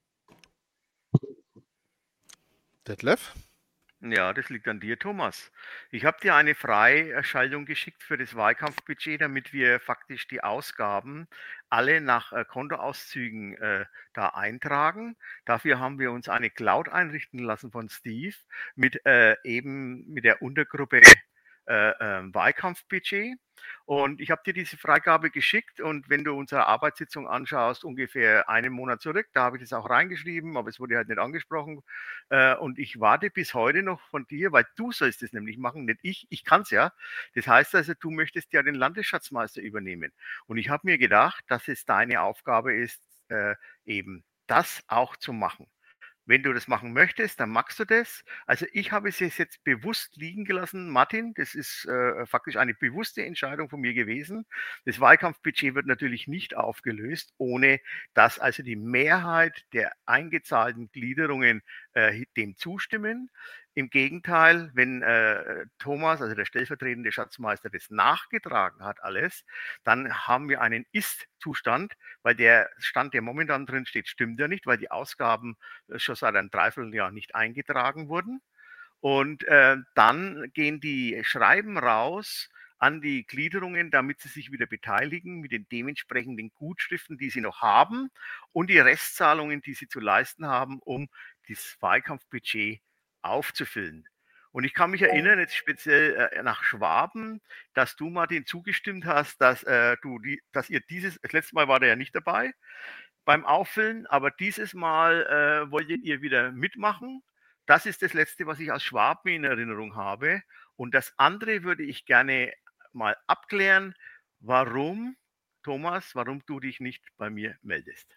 Detlef? Ja, das liegt an dir, Thomas. Ich habe dir eine Freischaltung geschickt für das Wahlkampfbudget, damit wir faktisch die Ausgaben alle nach Kontoauszügen da eintragen. Dafür haben wir uns eine Cloud einrichten lassen von Steve mit eben mit der Untergruppe Wahlkampfbudget. Und ich habe dir diese Freigabe geschickt und wenn du unsere Arbeitssitzung anschaust, ungefähr einen Monat zurück, da habe ich das auch reingeschrieben, aber es wurde halt nicht angesprochen. Und ich warte bis heute noch von dir, weil du sollst es nämlich machen, nicht ich. Ich kann es ja. Das heißt also, du möchtest ja den Landesschatzmeister übernehmen. Und ich habe mir gedacht, dass es deine Aufgabe ist, eben das auch zu machen. Wenn du das machen möchtest, dann machst du das. Also ich habe es jetzt bewusst liegen gelassen, Martin. Das ist faktisch eine bewusste Entscheidung von mir gewesen. Das Wahlkampfbudget wird natürlich nicht aufgelöst, ohne dass also die Mehrheit der eingezahlten Gliederungen dem zustimmen. Im Gegenteil, wenn Thomas, also der stellvertretende Schatzmeister, das nachgetragen hat alles, dann haben wir einen Ist-Zustand, weil der Stand, der momentan drin steht, stimmt ja nicht, weil die Ausgaben schon seit einem Dreivierteljahr nicht eingetragen wurden. Und dann gehen die Schreiben raus an die Gliederungen, damit sie sich wieder beteiligen mit den dementsprechenden Gutschriften, die sie noch haben und die Restzahlungen, die sie zu leisten haben, um das Wahlkampfbudget aufzufüllen. Und ich kann mich erinnern, jetzt speziell nach Schwaben, dass du, Martin, zugestimmt hast, dass ihr das letzte Mal war der ja nicht dabei, beim Auffüllen, aber dieses Mal wolltet ihr wieder mitmachen. Das ist das Letzte, was ich als Schwaben in Erinnerung habe. Und das andere würde ich gerne mal abklären, warum, Thomas, warum du dich nicht bei mir meldest.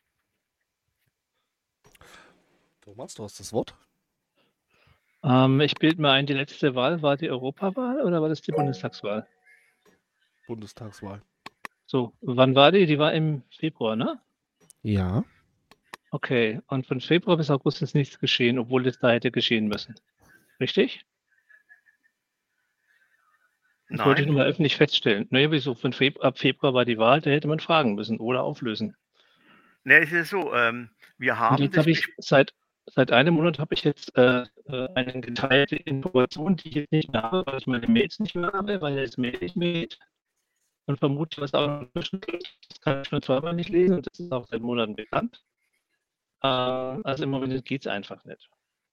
Thomas, du hast das Wort. Ich bilde mir ein, die letzte Wahl war die Europawahl oder war das die Bundestagswahl? Bundestagswahl. So, wann war die? Die war im Februar, ne? Ja. Okay, und von Februar bis August ist nichts geschehen, obwohl es da hätte geschehen müssen. Richtig? Das wollte ich nur Nein, mal öffentlich feststellen. Naja, wieso? Ab Februar war die Wahl, da hätte man fragen müssen oder auflösen. ne, es ist so, wir Und haben jetzt das habe ich seit einem Monat habe ich jetzt eine geteilte Information, die ich jetzt nicht mehr habe, weil ich meine Mails nicht mehr habe, weil das Mail nicht mehr geht. Und vermutlich, was auch noch dazwischen geht. Das kann ich schon zweimal nicht lesen und das ist auch seit Monaten bekannt. Also im Moment geht es einfach nicht.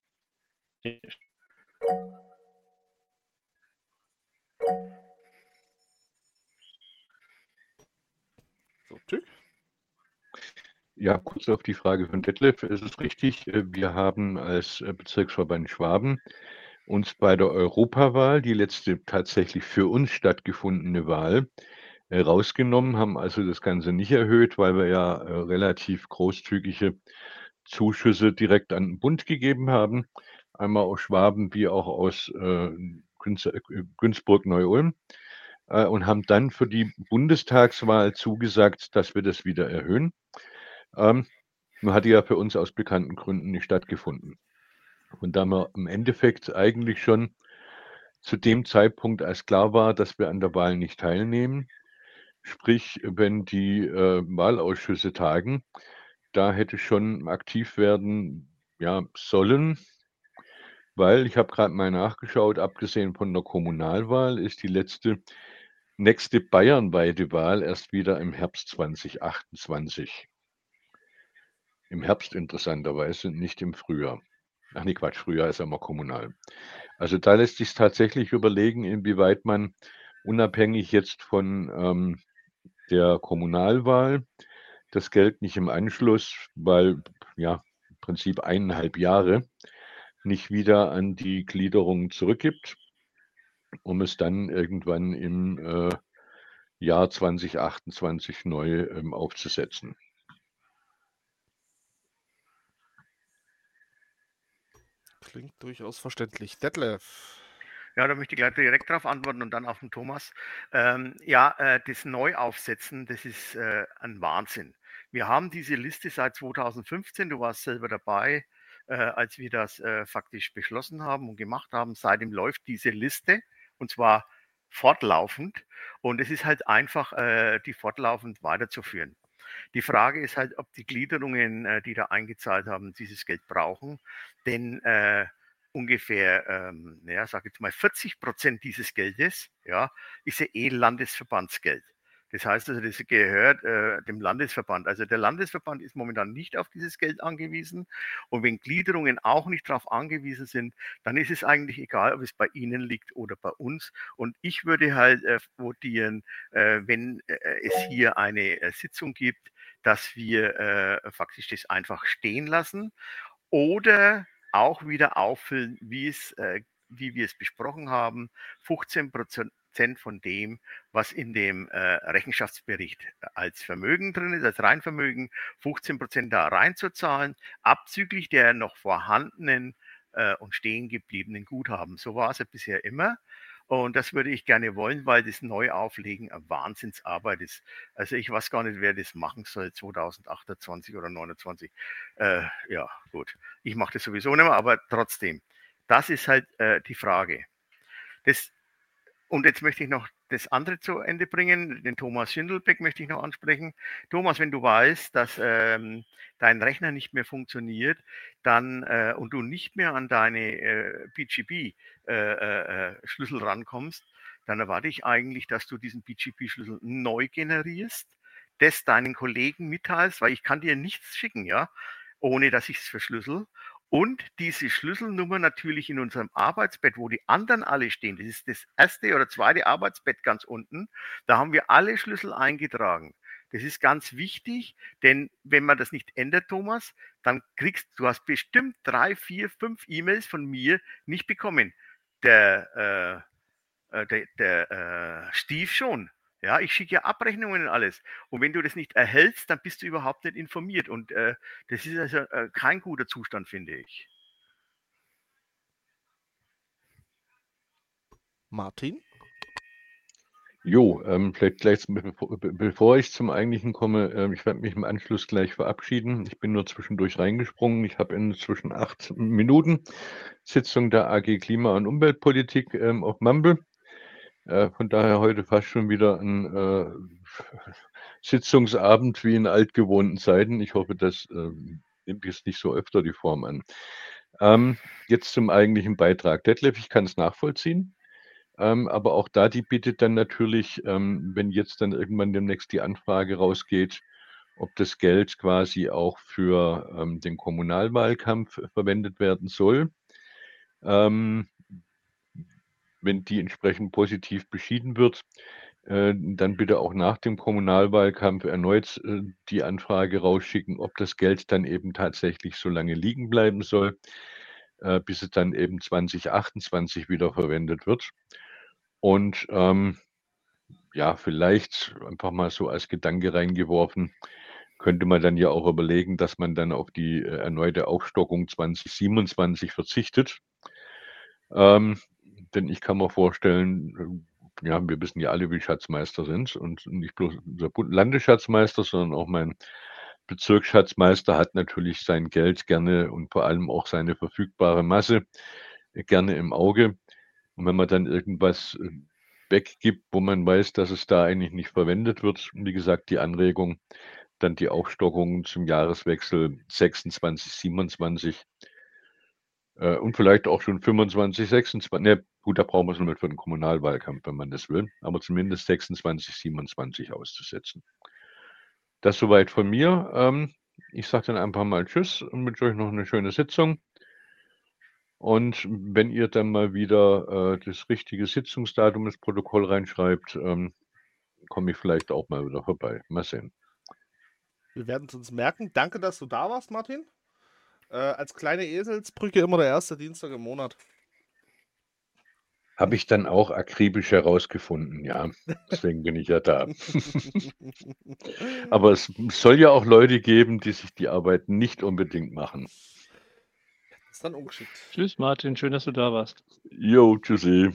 So, tschüss. Ja, kurz auf die Frage von Detlef. Es ist richtig, wir haben als Bezirksverband Schwaben uns bei der Europawahl, die letzte tatsächlich für uns stattgefundene Wahl, rausgenommen, haben also das Ganze nicht erhöht, weil wir ja relativ großzügige Zuschüsse direkt an den Bund gegeben haben, einmal aus Schwaben wie auch aus Günzburg-Neu-Ulm, und haben dann für die Bundestagswahl zugesagt, dass wir das wieder erhöhen. Nur hat die ja für uns aus bekannten Gründen nicht stattgefunden. Und da wir im Endeffekt eigentlich schon zu dem Zeitpunkt, als klar war, dass wir an der Wahl nicht teilnehmen, sprich, wenn die Wahlausschüsse tagen, da hätte schon aktiv werden sollen, weil ich habe gerade mal nachgeschaut, abgesehen von der Kommunalwahl ist die nächste bayernweite Wahl erst wieder im Herbst 2028. Im Herbst interessanterweise, nicht im Frühjahr. Ach nee, Quatsch, Frühjahr ist ja immer kommunal. Also da lässt sich tatsächlich überlegen, inwieweit man unabhängig jetzt von der Kommunalwahl das Geld nicht im Anschluss, weil ja im Prinzip 1,5 Jahre, nicht wieder an die Gliederung zurückgibt, um es dann irgendwann im Jahr 2028 neu aufzusetzen. Klingt durchaus verständlich. Detlef. ja, da möchte ich gleich direkt darauf antworten und dann auf den Thomas. Das Neuaufsetzen, das ist ein Wahnsinn. Wir haben diese Liste seit 2015, du warst selber dabei, als wir das faktisch beschlossen haben und gemacht haben. Seitdem läuft diese Liste und zwar fortlaufend und es ist halt einfach, die fortlaufend weiterzuführen. Die Frage ist halt, ob die Gliederungen, die da eingezahlt haben, dieses Geld brauchen, denn ungefähr, sage jetzt mal 40% dieses Geldes, ja, ist ja Landesverbandsgeld. Das heißt also, das gehört dem Landesverband. Also der Landesverband ist momentan nicht auf dieses Geld angewiesen. Und wenn Gliederungen auch nicht darauf angewiesen sind, dann ist es eigentlich egal, ob es bei Ihnen liegt oder bei uns. Und ich würde halt votieren, wenn es hier eine Sitzung gibt, dass wir faktisch das einfach stehen lassen oder auch wieder auffüllen, wie wir es besprochen haben, 15% von dem, was in dem Rechenschaftsbericht als Vermögen drin ist, als Reinvermögen, 15% da reinzuzahlen, abzüglich der noch vorhandenen und stehen gebliebenen Guthaben. So war es ja bisher immer. Und das würde ich gerne wollen, weil das Neuauflegen eine Wahnsinnsarbeit ist. Also ich weiß gar nicht, wer das machen soll, 2028 oder 2029. Ja, gut. Ich mache das sowieso nicht mehr, aber trotzdem. Das ist halt die Frage. Und jetzt möchte ich noch das andere zu Ende bringen. Den Thomas Schindelbeck möchte ich noch ansprechen. Thomas, wenn du weißt, dass dein Rechner nicht mehr funktioniert, dann und du nicht mehr an deine PGP-Schlüssel rankommst, dann erwarte ich eigentlich, dass du diesen PGP-Schlüssel neu generierst, das deinen Kollegen mitteilst, weil ich kann dir nichts schicken, ja, ohne dass ich es verschlüssel. Und diese Schlüsselnummer natürlich in unserem Arbeitsbett, wo die anderen alle stehen. Das ist das erste oder zweite Arbeitsbett ganz unten. Da haben wir alle Schlüssel eingetragen. Das ist ganz wichtig, denn wenn man das nicht ändert, Thomas, dann du hast bestimmt 3, 4, 5 E-Mails von mir nicht bekommen. Der Steve schon. Ja, ich schicke ja Abrechnungen und alles. Und wenn du das nicht erhältst, dann bist du überhaupt nicht informiert. Und das ist also kein guter Zustand, finde ich. Martin? Jo, vielleicht gleich, bevor ich zum Eigentlichen komme, ich werde mich im Anschluss gleich verabschieden. Ich bin nur zwischendurch reingesprungen. Ich habe inzwischen 8 Minuten Sitzung der AG Klima- und Umweltpolitik auf Mumble. Von daher heute fast schon wieder ein Sitzungsabend wie in altgewohnten Zeiten. Ich hoffe, das nimmt jetzt nicht so öfter die Form an. Jetzt zum eigentlichen Beitrag. Detlef, ich kann es nachvollziehen. Aber auch da die Bitte dann natürlich, wenn jetzt dann irgendwann demnächst die Anfrage rausgeht, ob das Geld quasi auch für den Kommunalwahlkampf verwendet werden soll. Wenn die entsprechend positiv beschieden wird, dann bitte auch nach dem Kommunalwahlkampf erneut die Anfrage rausschicken, ob das Geld dann eben tatsächlich so lange liegen bleiben soll, bis es dann eben 2028 wieder verwendet wird. Und ja, vielleicht einfach mal so als Gedanke reingeworfen, könnte man dann ja auch überlegen, dass man dann auf die erneute Aufstockung 2027 verzichtet. Denn ich kann mir vorstellen, ja, wir wissen ja alle, wie Schatzmeister sind und nicht bloß unser Landesschatzmeister, sondern auch mein Bezirksschatzmeister hat natürlich sein Geld gerne und vor allem auch seine verfügbare Masse gerne im Auge. Und wenn man dann irgendwas weggibt, wo man weiß, dass es da eigentlich nicht verwendet wird, wie gesagt, die Anregung, dann die Aufstockung zum Jahreswechsel 26, 27 und vielleicht auch schon 25, 26. Ne, gut, da brauchen wir es nur für den Kommunalwahlkampf, wenn man das will, aber zumindest 26, 27 auszusetzen. Das soweit von mir. Ich sage dann einfach mal Tschüss und wünsche euch noch eine schöne Sitzung. Und wenn ihr dann mal wieder das richtige Sitzungsdatum ins Protokoll reinschreibt, komme ich vielleicht auch mal wieder vorbei. Mal sehen. Wir werden es uns merken. Danke, dass du da warst, Martin. Als kleine Eselsbrücke immer der erste Dienstag im Monat. Habe ich dann auch akribisch herausgefunden, ja. Deswegen bin ich ja da. Aber es soll ja auch Leute geben, die sich die Arbeit nicht unbedingt machen. Das ist dann ungeschickt. Tschüss, Martin. Schön, dass du da warst. Jo, tschüssi.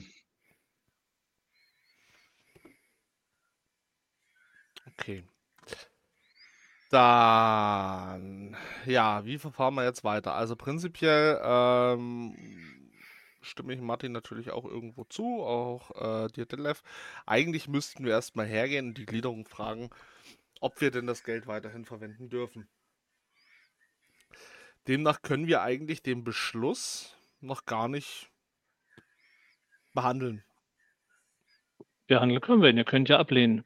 Okay. Dann, ja, wie verfahren wir jetzt weiter? Also prinzipiell stimme ich Martin natürlich auch irgendwo zu, auch dir, Detlef. Eigentlich müssten wir erstmal hergehen und die Gliederung fragen, ob wir denn das Geld weiterhin verwenden dürfen. Demnach können wir eigentlich den Beschluss noch gar nicht behandeln. Behandeln können wir ihn. Ihr könnt ja ablehnen.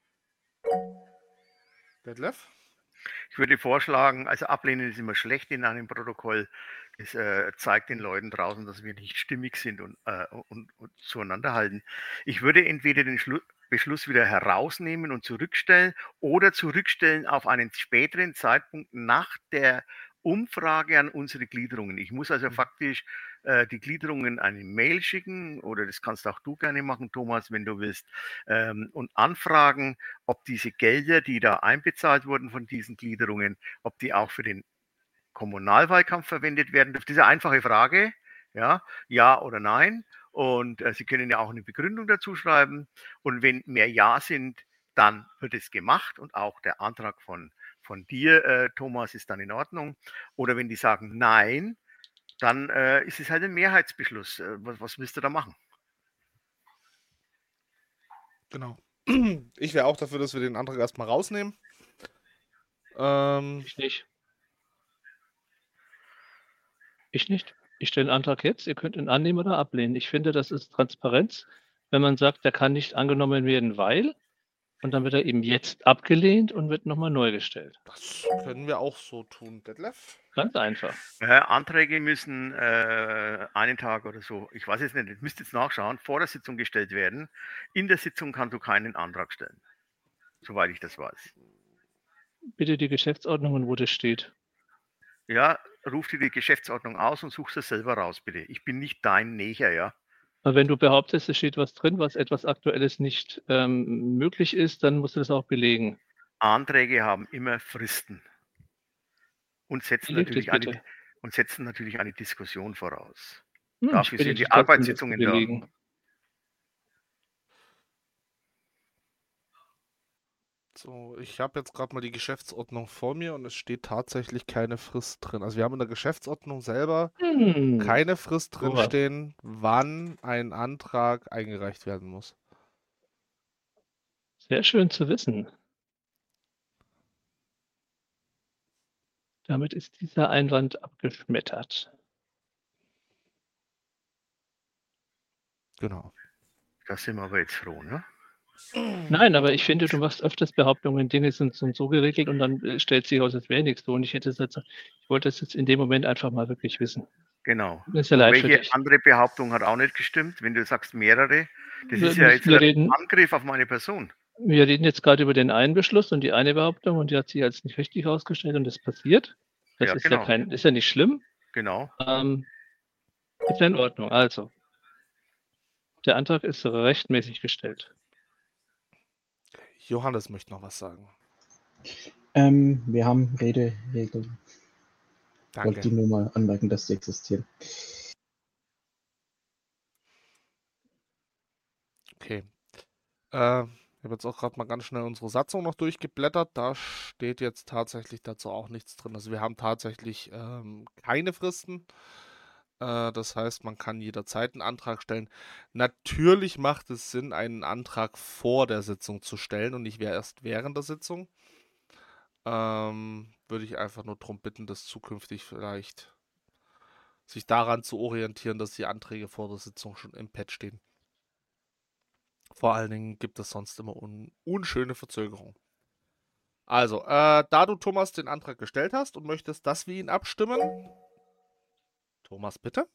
Detlef? Ich würde vorschlagen, also ablehnen ist immer schlecht in einem Protokoll. Das zeigt den Leuten draußen, dass wir nicht stimmig sind und zueinander halten. Ich würde entweder den Beschluss wieder herausnehmen und zurückstellen oder zurückstellen auf einen späteren Zeitpunkt nach der Umfrage an unsere Gliederungen. Ich muss also faktisch die Gliederungen eine Mail schicken oder das kannst auch du gerne machen, Thomas, wenn du willst, und anfragen, ob diese Gelder, die da einbezahlt wurden von diesen Gliederungen, ob die auch für den Kommunalwahlkampf verwendet werden dürfen. Das ist eine einfache Frage, ja oder nein. Und Sie können ja auch eine Begründung dazu schreiben. Und wenn mehr Ja sind, dann wird es gemacht und auch der Antrag von dir, Thomas, ist dann in Ordnung. Oder wenn die sagen Nein, dann ist es halt ein Mehrheitsbeschluss. Was willst du da machen? Genau. Ich wäre auch dafür, dass wir den Antrag erstmal rausnehmen. Ich nicht. Ich nicht. Ich stelle einen Antrag jetzt. Ihr könnt ihn annehmen oder ablehnen. Ich finde, das ist Transparenz, wenn man sagt, der kann nicht angenommen werden, weil. Und dann wird er eben jetzt abgelehnt und wird nochmal neu gestellt. Das können wir auch so tun, Detlef. Ganz einfach. Anträge müssen einen Tag oder so, ich weiß jetzt nicht, ich müsste jetzt nachschauen, vor der Sitzung gestellt werden. In der Sitzung kannst du keinen Antrag stellen, soweit ich das weiß. bitte die Geschäftsordnung und wo das steht. Ja, ruf dir die Geschäftsordnung aus und such es selber raus, bitte. Ich bin nicht dein Neger, ja. Aber wenn du behauptest, es steht was drin, was etwas Aktuelles nicht möglich ist, dann musst du das auch belegen. Anträge haben immer Fristen und setzen Beleg das natürlich eine Diskussion voraus. Ich Dafür bitte sind dich die trotzdem, das zu Arbeitssitzungen da. belegen. So, ich habe jetzt gerade mal die Geschäftsordnung vor mir und es steht tatsächlich keine Frist drin. Also wir haben in der Geschäftsordnung selber keine Frist sowas. drinstehen, wann ein Antrag eingereicht werden muss. Sehr schön zu wissen. Damit ist dieser Einwand abgeschmettert. Genau. Da sind wir aber jetzt froh, ne? Nein, aber ich finde, du machst öfters Behauptungen, Dinge sind so geregelt und dann stellt sich heraus, es wäre nichts so. Und ich wollte das jetzt in dem Moment einfach mal wirklich wissen. Genau. Das ist ja leid für Welche dich. andere Behauptung hat auch nicht gestimmt, wenn du sagst mehrere? Das ist Wir- ja jetzt wir ein reden- Angriff auf meine Person. Wir reden jetzt gerade über den einen Beschluss und die eine Behauptung und die hat sich als nicht richtig herausgestellt und das passiert. Das Ja, ist genau. ist ja nicht schlimm. Genau. Ist ja in Ordnung. Also, der Antrag ist rechtmäßig gestellt. Johannes möchte noch was sagen. Wir haben Rederegeln. Ich wollte die Danke. nur mal anmerken, dass die existieren. Okay. Ich habe jetzt auch gerade mal ganz schnell unsere Satzung noch durchgeblättert. Da steht jetzt tatsächlich dazu auch nichts drin. Also wir haben tatsächlich keine Fristen. Das heißt, man kann jederzeit einen Antrag stellen. Natürlich macht es Sinn, einen Antrag vor der Sitzung zu stellen und nicht erst während der Sitzung. Würde ich einfach nur darum bitten, dass zukünftig vielleicht sich daran zu orientieren, dass die Anträge vor der Sitzung schon im Pad stehen. Vor allen Dingen gibt es sonst immer unschöne Verzögerungen. Also, da du, Thomas, den Antrag gestellt hast und möchtest, dass wir ihn abstimmen. Thomas, bitte.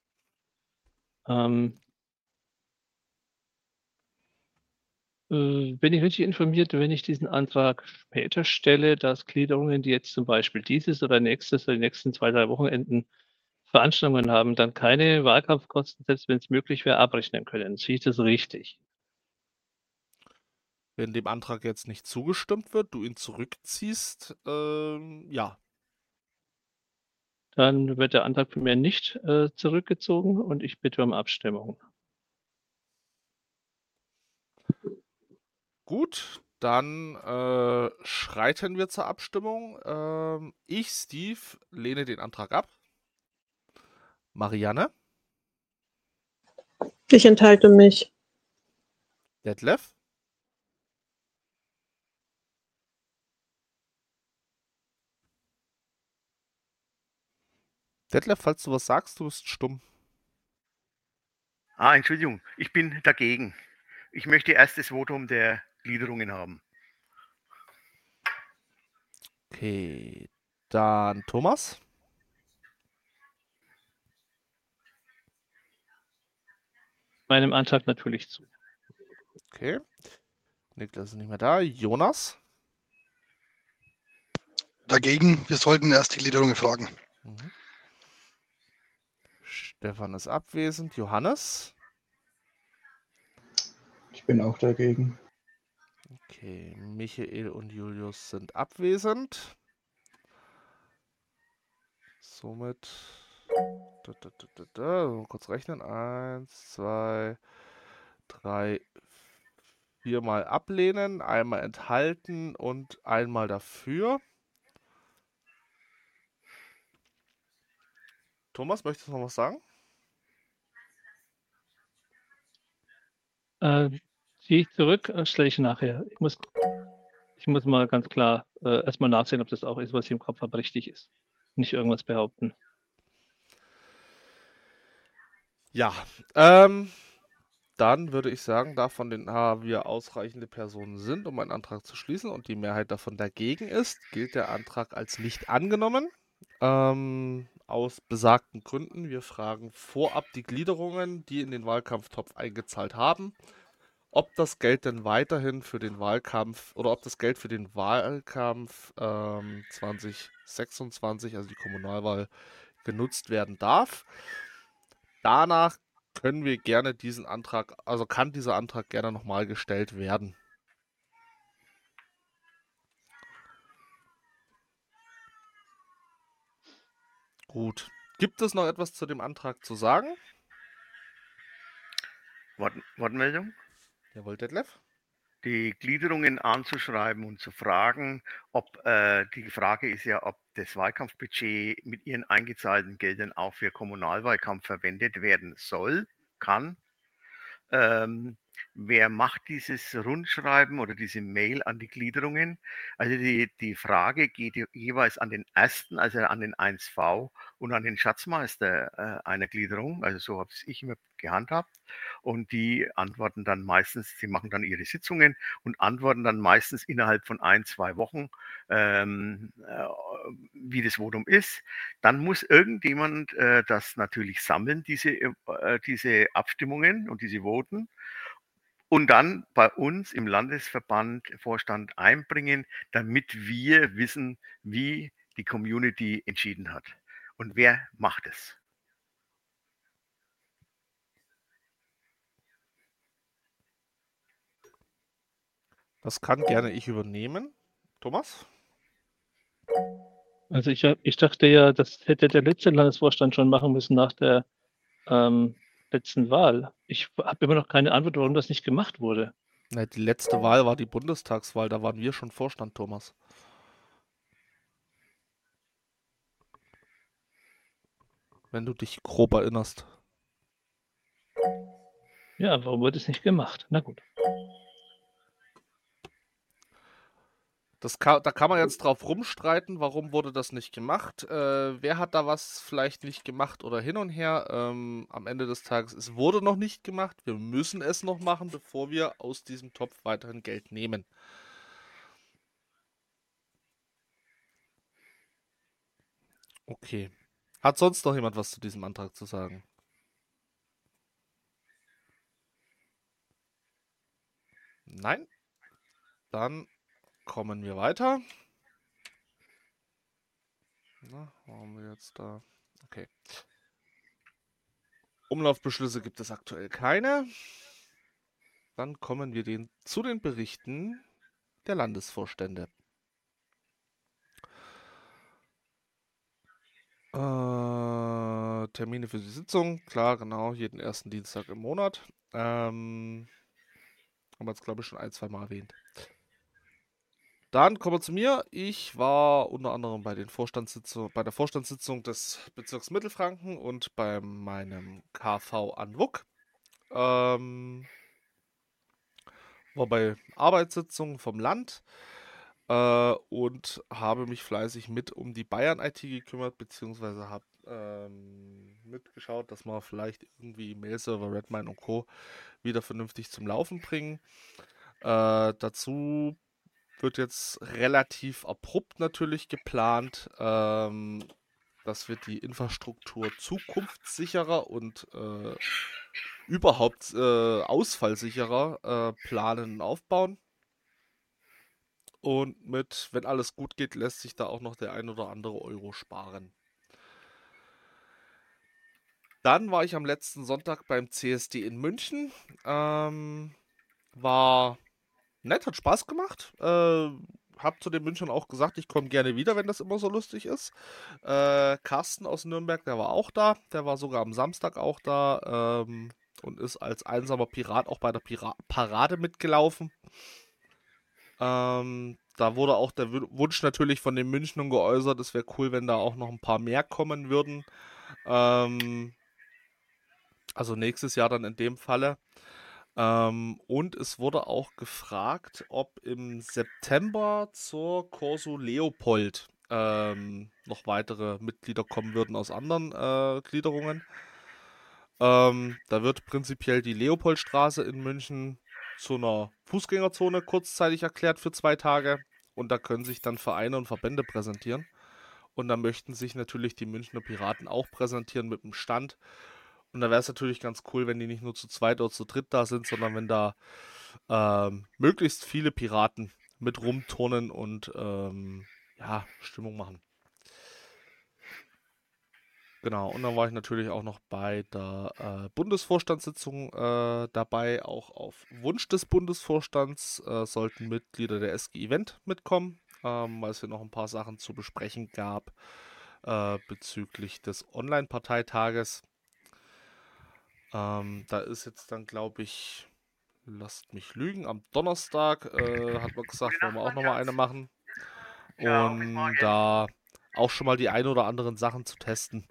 Bin ich richtig informiert, wenn ich diesen Antrag später stelle, dass Gliederungen, die jetzt zum Beispiel dieses oder nächstes oder die nächsten 2, 3 Wochenenden Veranstaltungen haben, dann keine Wahlkampfkosten, selbst wenn es möglich wäre, abrechnen können? Sehe ich das richtig? Wenn dem Antrag jetzt nicht zugestimmt wird, du ihn zurückziehst, ja. Dann wird der Antrag von mir nicht zurückgezogen und ich bitte um Abstimmung. Gut, dann schreiten wir zur Abstimmung. Ich, Steve, lehne den Antrag ab. Marianne, Ich enthalte mich. Detlef, falls du was sagst, du bist stumm. Entschuldigung, ich bin dagegen. Ich möchte erst das Votum der Gliederungen haben. Okay, dann Thomas. Meinem Antrag natürlich zu. Okay. Niklas ist nicht mehr da. Jonas. Dagegen, wir sollten erst die Gliederungen fragen. Mhm. Stefan ist abwesend. Johannes. Ich bin auch dagegen. Okay, Michael und Julius sind abwesend. Somit. Kurz rechnen. 1, 2, 3, 4 Mal ablehnen, einmal enthalten und einmal dafür. Thomas, möchtest du noch was sagen? Ziehe ich zurück, stelle ich nachher. Ich muss mal ganz klar erstmal nachsehen, ob das auch ist, was ich im Kopf habe, richtig ist. Nicht irgendwas behaupten. Ja, dann würde ich sagen, da wir ausreichende Personen sind, um einen Antrag zu schließen und die Mehrheit davon dagegen ist, gilt der Antrag als nicht angenommen. Aus besagten Gründen. Wir fragen vorab die Gliederungen, die in den Wahlkampftopf eingezahlt haben, ob das Geld denn weiterhin für den Wahlkampf oder ob das Geld für den Wahlkampf 2026, also die Kommunalwahl, genutzt werden darf. Danach können wir gerne diesen Antrag, also kann dieser Antrag gerne nochmal gestellt werden. Gut. Gibt es noch etwas zu dem Antrag zu sagen? Wortmeldung? Jawohl, Detlef? Die Gliederungen anzuschreiben und zu fragen, ob die Frage ist ja, ob das Wahlkampfbudget mit ihren eingezahlten Geldern auch für Kommunalwahlkampf verwendet werden soll, kann. Wer macht dieses Rundschreiben oder diese Mail an die Gliederungen? Also die Frage geht jeweils an den ersten, also an den 1V und an den Schatzmeister einer Gliederung. Also so habe ich immer gehandhabt. Und die antworten dann meistens, sie machen dann ihre Sitzungen und antworten dann meistens innerhalb von 1-2 Wochen, wie das Votum ist. Dann muss irgendjemand das natürlich sammeln, diese Abstimmungen und diese Voten. Und dann bei uns im Landesverband Vorstand einbringen, damit wir wissen, wie die Community entschieden hat. Und wer macht es? Das kann gerne ich übernehmen. Thomas? Also ich dachte ja, das hätte der letzte Landesvorstand schon machen müssen nach der letzten Wahl. Ich habe immer noch keine Antwort, warum das nicht gemacht wurde. Na, die letzte Wahl war die Bundestagswahl, da waren wir schon Vorstand, Thomas. Wenn du dich grob erinnerst. Ja, warum wurde es nicht gemacht? Na gut. Da kann man jetzt drauf rumstreiten, warum wurde das nicht gemacht. Wer hat da was vielleicht nicht gemacht oder hin und her. Am Ende des Tages, es wurde noch nicht gemacht. Wir müssen es noch machen, bevor wir aus diesem Topf weiterhin Geld nehmen. Okay. Hat sonst noch jemand was zu diesem Antrag zu sagen? Nein? Dann kommen wir weiter. Na, wo haben wir jetzt da? Okay. Umlaufbeschlüsse gibt es aktuell keine. Dann kommen wir zu den Berichten der Landesvorstände. Termine für die Sitzung, klar, genau, jeden ersten Dienstag im Monat. Haben wir jetzt, glaube ich, schon 1-2 Mal erwähnt. Dann kommen wir zu mir. Ich war unter anderem bei der Vorstandssitzung des Bezirks Mittelfranken und bei meinem KV Anwuck. War bei Arbeitssitzungen vom Land und habe mich fleißig mit um die Bayern-IT gekümmert, beziehungsweise habe mitgeschaut, dass wir vielleicht irgendwie Mail-Server, Redmine und Co. wieder vernünftig zum Laufen bringen. Dazu wird jetzt relativ abrupt natürlich geplant, dass wir die Infrastruktur zukunftssicherer und überhaupt ausfallsicherer planen und aufbauen. Und wenn alles gut geht, lässt sich da auch noch der ein oder andere Euro sparen. Dann war ich am letzten Sonntag beim CSD in München. War nett, hat Spaß gemacht. Hab zu den Münchnern auch gesagt, ich komme gerne wieder, wenn das immer so lustig ist. Carsten aus Nürnberg, der war auch da. Der war sogar am Samstag auch da und ist als einsamer Pirat auch bei der Parade mitgelaufen. Da wurde auch der Wunsch natürlich von den Münchnern geäußert, es wäre cool, wenn da auch noch ein paar mehr kommen würden. Also nächstes Jahr dann in dem Falle. Und es wurde auch gefragt, ob im September zur Corso Leopold noch weitere Mitglieder kommen würden aus anderen Gliederungen. Da wird prinzipiell die Leopoldstraße in München zu einer Fußgängerzone kurzzeitig erklärt für 2 Tage. Und da können sich dann Vereine und Verbände präsentieren. Und da möchten sich natürlich die Münchner Piraten auch präsentieren mit dem Stand. Und da wäre es natürlich ganz cool, wenn die nicht nur zu zweit oder zu dritt da sind, sondern wenn da möglichst viele Piraten mit rumturnen und ja, Stimmung machen. Genau, und dann war ich natürlich auch noch bei der Bundesvorstandssitzung dabei. Auch auf Wunsch des Bundesvorstands sollten Mitglieder der SG Event mitkommen, weil es hier noch ein paar Sachen zu besprechen gab bezüglich des Online-Parteitages. Da ist jetzt dann, glaube ich, lasst mich lügen, am Donnerstag hat man gesagt, wollen wir auch nochmal eine machen. Ciao, bis Und morgen. da auch schon mal die ein oder anderen Sachen zu testen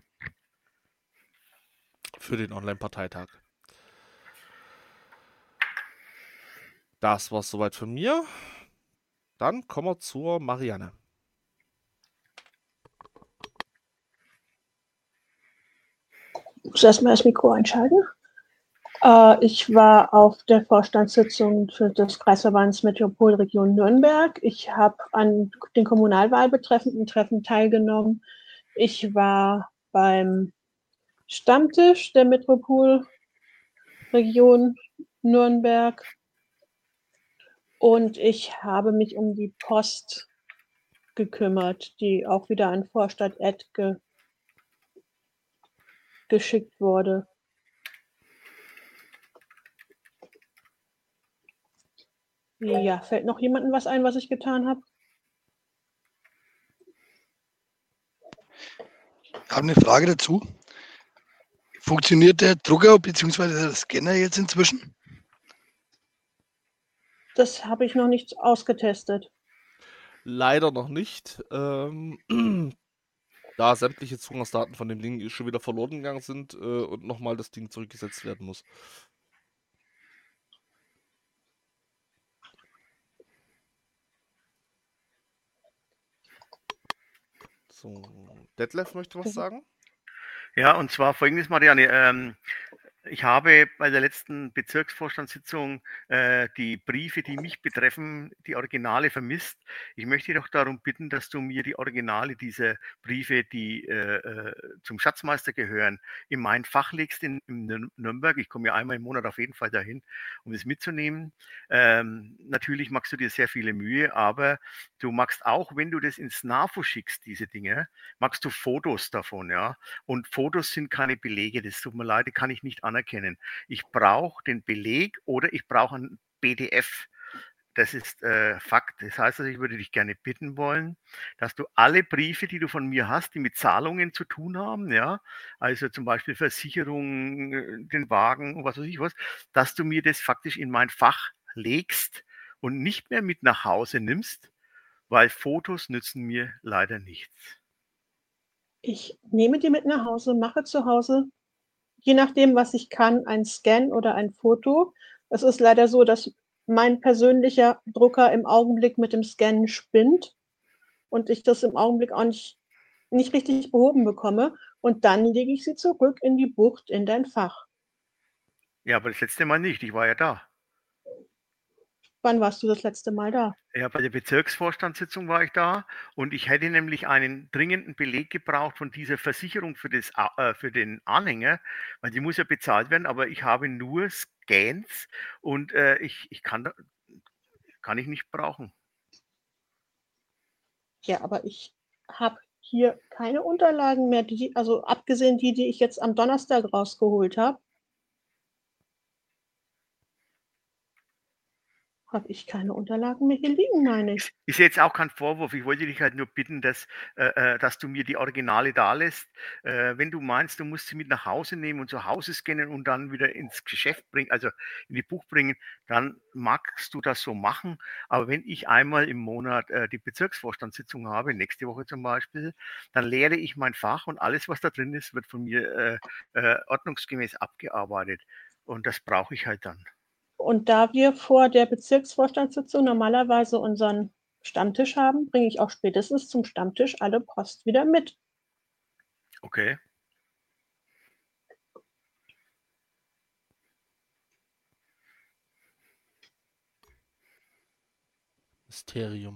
für den Online-Parteitag. Das war's soweit von mir. Dann kommen wir zur Marianne. Ich muss erstmal das Mikro einschalten. Ich war auf der Vorstandssitzung für des Kreisverbands Metropolregion Nürnberg. Ich habe an den Kommunalwahl betreffenden Treffen teilgenommen. Ich war beim Stammtisch der Metropolregion Nürnberg und ich habe mich um die Post gekümmert, die auch wieder an Vorstadt Edge geschickt wurde. Ja, fällt noch jemandem was ein, was ich getan habe? Ich habe eine Frage dazu. Funktioniert der Drucker bzw. der Scanner jetzt inzwischen? Das habe ich noch nicht ausgetestet. Leider noch nicht. Da sämtliche Zugangsdaten von dem Ding schon wieder verloren gegangen sind und nochmal das Ding zurückgesetzt werden muss. So, Detlef möchte was sagen? Ja, und zwar folgendes, Marianne. Ich habe bei der letzten Bezirksvorstandssitzung die Briefe, die mich betreffen, die Originale vermisst. Ich möchte doch darum bitten, dass du mir die Originale dieser Briefe, die zum Schatzmeister gehören, in mein Fach legst in Nürnberg. Ich komme ja einmal im Monat auf jeden Fall dahin, um es mitzunehmen. Natürlich machst du dir sehr viele Mühe, aber du machst auch, wenn du das ins NAFO schickst, diese Dinge, machst du Fotos davon, ja. Und Fotos sind keine Belege, das tut mir leid, die kann ich nicht anerkennen. Ich brauche den Beleg oder ich brauche ein PDF. Das ist Fakt. Das heißt, ich würde dich gerne bitten wollen, dass du alle Briefe, die du von mir hast, die mit Zahlungen zu tun haben, ja, also zum Beispiel Versicherung, den Wagen, was weiß ich was, dass du mir das faktisch in mein Fach legst und nicht mehr mit nach Hause nimmst, weil Fotos nützen mir leider nichts. Ich nehme die mit nach Hause, mache zu Hause, je nachdem, was ich kann, ein Scan oder ein Foto. Es ist leider so, dass mein persönlicher Drucker im Augenblick mit dem Scannen spinnt und ich das im Augenblick auch nicht richtig behoben bekomme. Und dann lege ich sie zurück in die Bucht in dein Fach. Ja, aber das letzte Mal nicht. Ich war ja da. Wann warst du das letzte Mal da? Ja, bei der Bezirksvorstandssitzung war ich da und ich hätte nämlich einen dringenden Beleg gebraucht von dieser Versicherung für den Anhänger, weil die muss ja bezahlt werden, aber ich habe nur Scans und kann ich nicht brauchen. Ja, aber ich habe hier keine Unterlagen mehr, also abgesehen die ich jetzt am Donnerstag rausgeholt habe. Habe ich keine Unterlagen mehr hier liegen, meine ich. Ist jetzt auch kein Vorwurf. Ich wollte dich halt nur bitten, dass du mir die Originale da lässt. Wenn du meinst, du musst sie mit nach Hause nehmen und zu Hause scannen und dann wieder ins Geschäft bringen, also in die Buch bringen, dann magst du das so machen. Aber wenn ich einmal im Monat die Bezirksvorstandssitzung habe, nächste Woche zum Beispiel, dann leere ich mein Fach und alles, was da drin ist, wird von mir ordnungsgemäß abgearbeitet. Und das brauche ich halt dann. Und da wir vor der Bezirksvorstandssitzung normalerweise unseren Stammtisch haben, bringe ich auch spätestens zum Stammtisch alle Post wieder mit. Okay. Mysterium.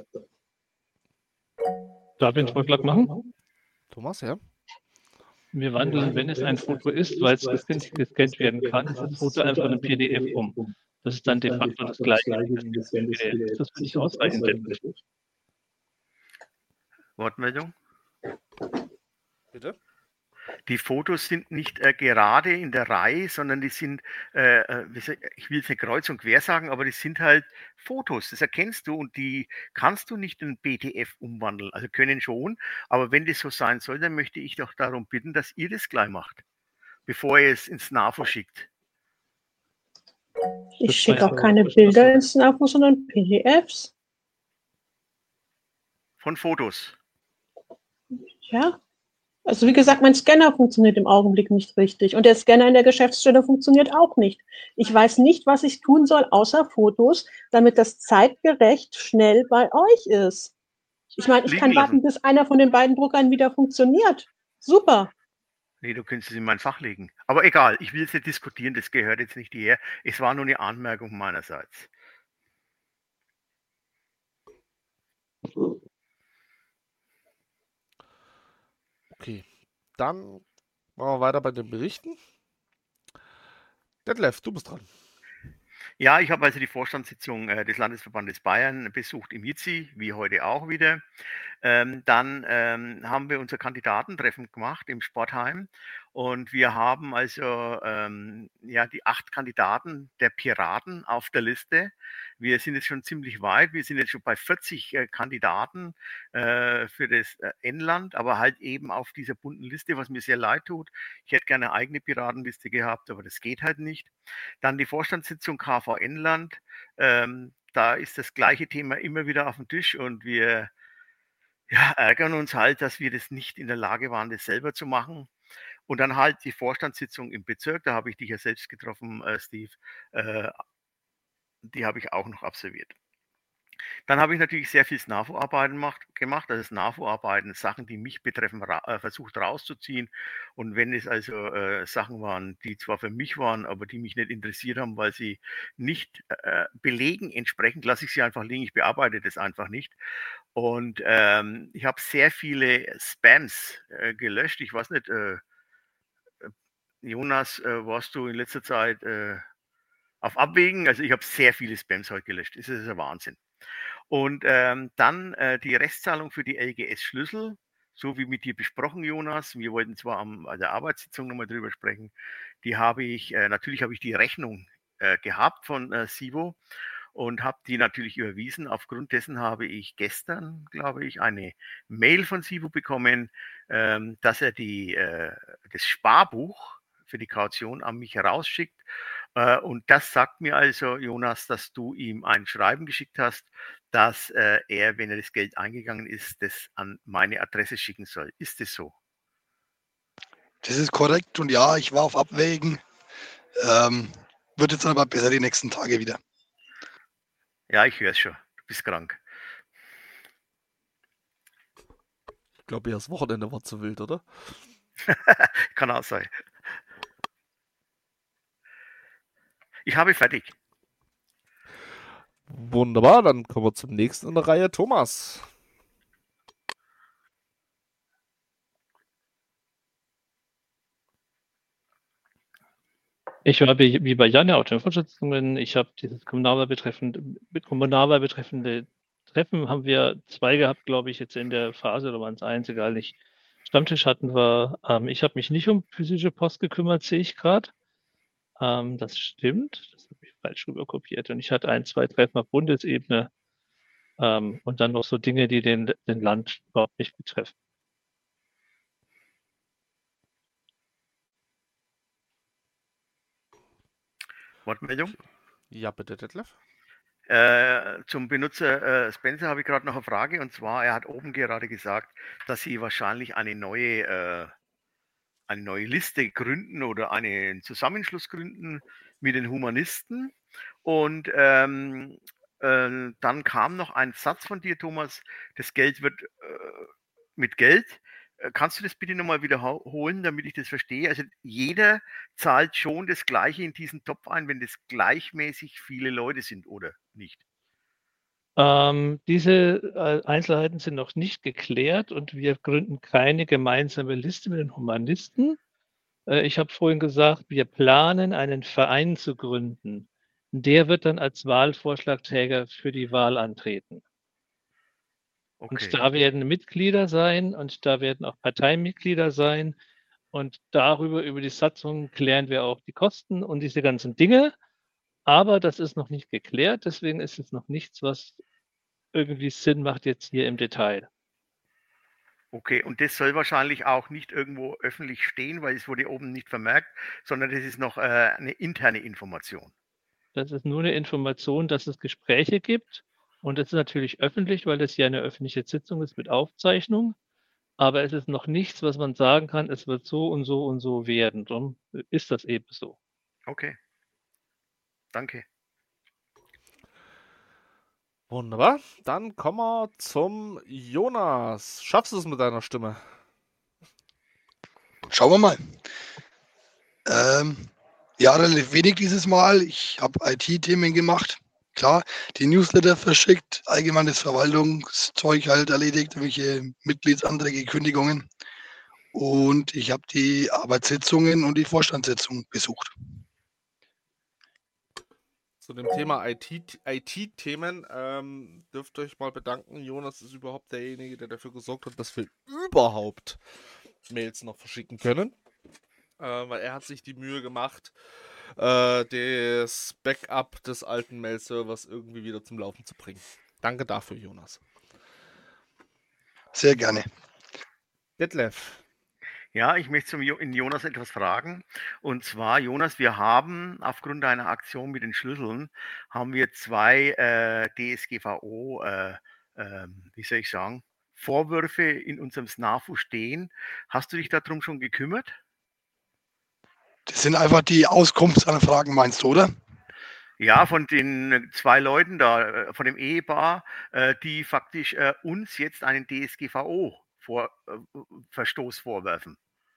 Darf ich einen Vorschlag machen? Thomas, ja? Wir wandeln, wenn es ein Foto ist, weil es gescannt werden kann, ist das Foto einfach in ein PDF um. Das ist dann de facto das Gleiche wie das PDF. Das finde ich ausreichend. Wortmeldung? Bitte? Die Fotos sind nicht gerade in der Reihe, sondern die sind, ich will jetzt nicht kreuz und quer sagen, aber die sind halt Fotos, das erkennst du und die kannst du nicht in PDF umwandeln. Also können schon, aber wenn das so sein soll, dann möchte ich doch darum bitten, dass ihr das gleich macht, bevor ihr es ins NAFO schickt. Ich schicke auch keine Bilder ins NAFO, sondern PDFs. Von Fotos. Ja. Also wie gesagt, mein Scanner funktioniert im Augenblick nicht richtig und der Scanner in der Geschäftsstelle funktioniert auch nicht. Ich weiß nicht, was ich tun soll, außer Fotos, damit das zeitgerecht schnell bei euch ist. Ich meine, ich kann warten, bis einer von den beiden Druckern wieder funktioniert. Super. Nee, du könntest es in mein Fach legen. Aber egal, ich will es nicht diskutieren, das gehört jetzt nicht hierher. Es war nur eine Anmerkung meinerseits. Okay, dann machen wir weiter bei den Berichten. Detlef, du bist dran. Ja, ich habe also die Vorstandssitzung des Landesverbandes Bayern besucht im ITSI, wie heute auch wieder. Dann haben wir unser Kandidatentreffen gemacht im Sportheim und wir haben also die 8 Kandidaten der Piraten auf der Liste. Wir sind jetzt schon ziemlich weit, wir sind jetzt schon bei 40 Kandidaten für das N-Land, aber halt eben auf dieser bunten Liste, was mir sehr leid tut. Ich hätte gerne eine eigene Piratenliste gehabt, aber das geht halt nicht. Dann die Vorstandssitzung KV-N-Land. Da ist das gleiche Thema immer wieder auf dem Tisch und wir ärgern uns halt, dass wir das nicht in der Lage waren, das selber zu machen. Und dann halt die Vorstandssitzung im Bezirk, da habe ich dich ja selbst getroffen, Steve, die habe ich auch noch absolviert. Dann habe ich natürlich sehr viel SNAFO-Arbeiten gemacht, also SNAFO-Arbeiten, Sachen, die mich betreffen, versucht rauszuziehen. Und wenn es also Sachen waren, die zwar für mich waren, aber die mich nicht interessiert haben, weil sie nicht belegen entsprechend, lasse ich sie einfach liegen, ich bearbeite das einfach nicht. Und ich habe sehr viele Spams gelöscht. Ich weiß nicht, Jonas, warst du in letzter Zeit auf Abwägen? Also ich habe sehr viele Spams heute gelöscht. Das ist ein Wahnsinn. Und dann die Restzahlung für die LGS-Schlüssel, so wie mit dir besprochen, Jonas. Wir wollten zwar an der Arbeitssitzung nochmal drüber sprechen. Die habe ich, natürlich habe ich die Rechnung gehabt von Sivo und habe die natürlich überwiesen. Aufgrund dessen habe ich gestern, glaube ich, eine Mail von Sivo bekommen, dass er das Sparbuch für die Kaution an mich herausschickt. Und das sagt mir also, Jonas, dass du ihm ein Schreiben geschickt hast, dass er, wenn er das Geld eingegangen ist, das an meine Adresse schicken soll. Ist das so? Das ist korrekt und ja, ich war auf Abwägen. Wird jetzt aber besser die nächsten Tage wieder. Ja, ich höre es schon. Du bist krank. Ich glaube, ja, das Wochenende war zu wild, oder? Kann auch sein. Ich habe fertig. Wunderbar, dann kommen wir zum nächsten in der Reihe. Thomas. Ich war wie bei Jan ja auch den Vorsitzenden. Ich habe dieses Kommunalwahl betreffende Treffen haben wir 2 gehabt, glaube ich, jetzt in der Phase, oder waren es 1, egal nicht. Stammtisch hatten wir. Ich habe mich nicht um physische Post gekümmert, sehe ich gerade. Das stimmt. Das habe ich falsch rüberkopiert. Und ich hatte 1, 2 Treffen auf Bundesebene und dann noch so Dinge, die den Land überhaupt nicht betreffen. Wortmeldung? Ja, bitte, Detlef. Zum Benutzer Spencer habe ich gerade noch eine Frage, und zwar, er hat oben gerade gesagt, dass Sie wahrscheinlich eine neue Liste gründen oder einen Zusammenschluss gründen mit den Humanisten. Und dann kam noch ein Satz von dir, Thomas, das Geld wird mit Geld. Kannst du das bitte nochmal wiederholen, damit ich das verstehe? Also jeder zahlt schon das Gleiche in diesen Topf ein, wenn das gleichmäßig viele Leute sind, oder nicht? Diese Einzelheiten sind noch nicht geklärt und wir gründen keine gemeinsame Liste mit den Humanisten. Ich habe vorhin gesagt, wir planen, einen Verein zu gründen. der wird dann als Wahlvorschlagträger für die Wahl antreten. Okay. Und da werden Mitglieder sein und da werden auch Parteimitglieder sein. Und über die Satzung klären wir auch die Kosten und diese ganzen Dinge. Aber das ist noch nicht geklärt, deswegen ist es noch nichts, was irgendwie Sinn macht jetzt hier im Detail. Okay, und das soll wahrscheinlich auch nicht irgendwo öffentlich stehen, weil es wurde oben nicht vermerkt, sondern das ist noch eine interne Information. Das ist nur eine Information, dass es Gespräche gibt. Und es ist natürlich öffentlich, weil das ja eine öffentliche Sitzung ist mit Aufzeichnung. Aber es ist noch nichts, was man sagen kann, es wird so und so und so werden. Darum ist das eben so. Okay. Danke. Wunderbar. Dann kommen wir zum Jonas. Schaffst du es mit deiner Stimme? Schauen wir mal. Ja, relativ wenig dieses Mal. Ich habe IT-Themen gemacht. Klar, die Newsletter verschickt, allgemeines Verwaltungszeug halt erledigt, welche Mitgliedsanträge, Kündigungen. Und ich habe die Arbeitssitzungen und die Vorstandssitzung besucht. Zu dem Thema IT-Themen dürft ihr euch mal bedanken. Jonas ist überhaupt derjenige, der dafür gesorgt hat, dass wir überhaupt Mails noch verschicken können. Weil er hat sich die Mühe gemacht, das Backup des alten Mail-Servers irgendwie wieder zum Laufen zu bringen. Danke dafür, Jonas. Sehr gerne. Detlef. Ja, ich möchte in Jonas etwas fragen. Und zwar, Jonas, wir haben aufgrund einer Aktion mit den Schlüsseln, haben wir 2 DSGVO, wie soll ich sagen, Vorwürfe in unserem SNAFU stehen. Hast du dich darum schon gekümmert? Das sind einfach die Auskunftsanfragen, meinst du, oder? Ja, von den 2 Leuten da, von dem Ehepaar, die faktisch uns jetzt einen DSGVO-Verstoß vorwerfen.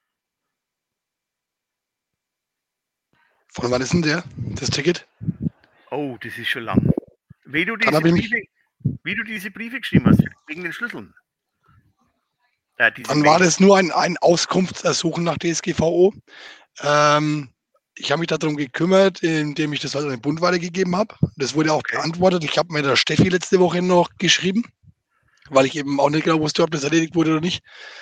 Von wann ist denn das Ticket? Oh, das ist schon lang. Wie du Dann habe ich mich. diese Briefe geschrieben hast, wegen den Schlüsseln. Dann war das nur ein Auskunftsersuchen nach DSGVO. Ich habe mich darum gekümmert, indem ich das halt an den Bund weitergegeben habe. Das wurde auch beantwortet. Ich habe mir der Steffi letzte Woche noch geschrieben, weil ich eben auch nicht genau wusste, ob das erledigt wurde oder nicht.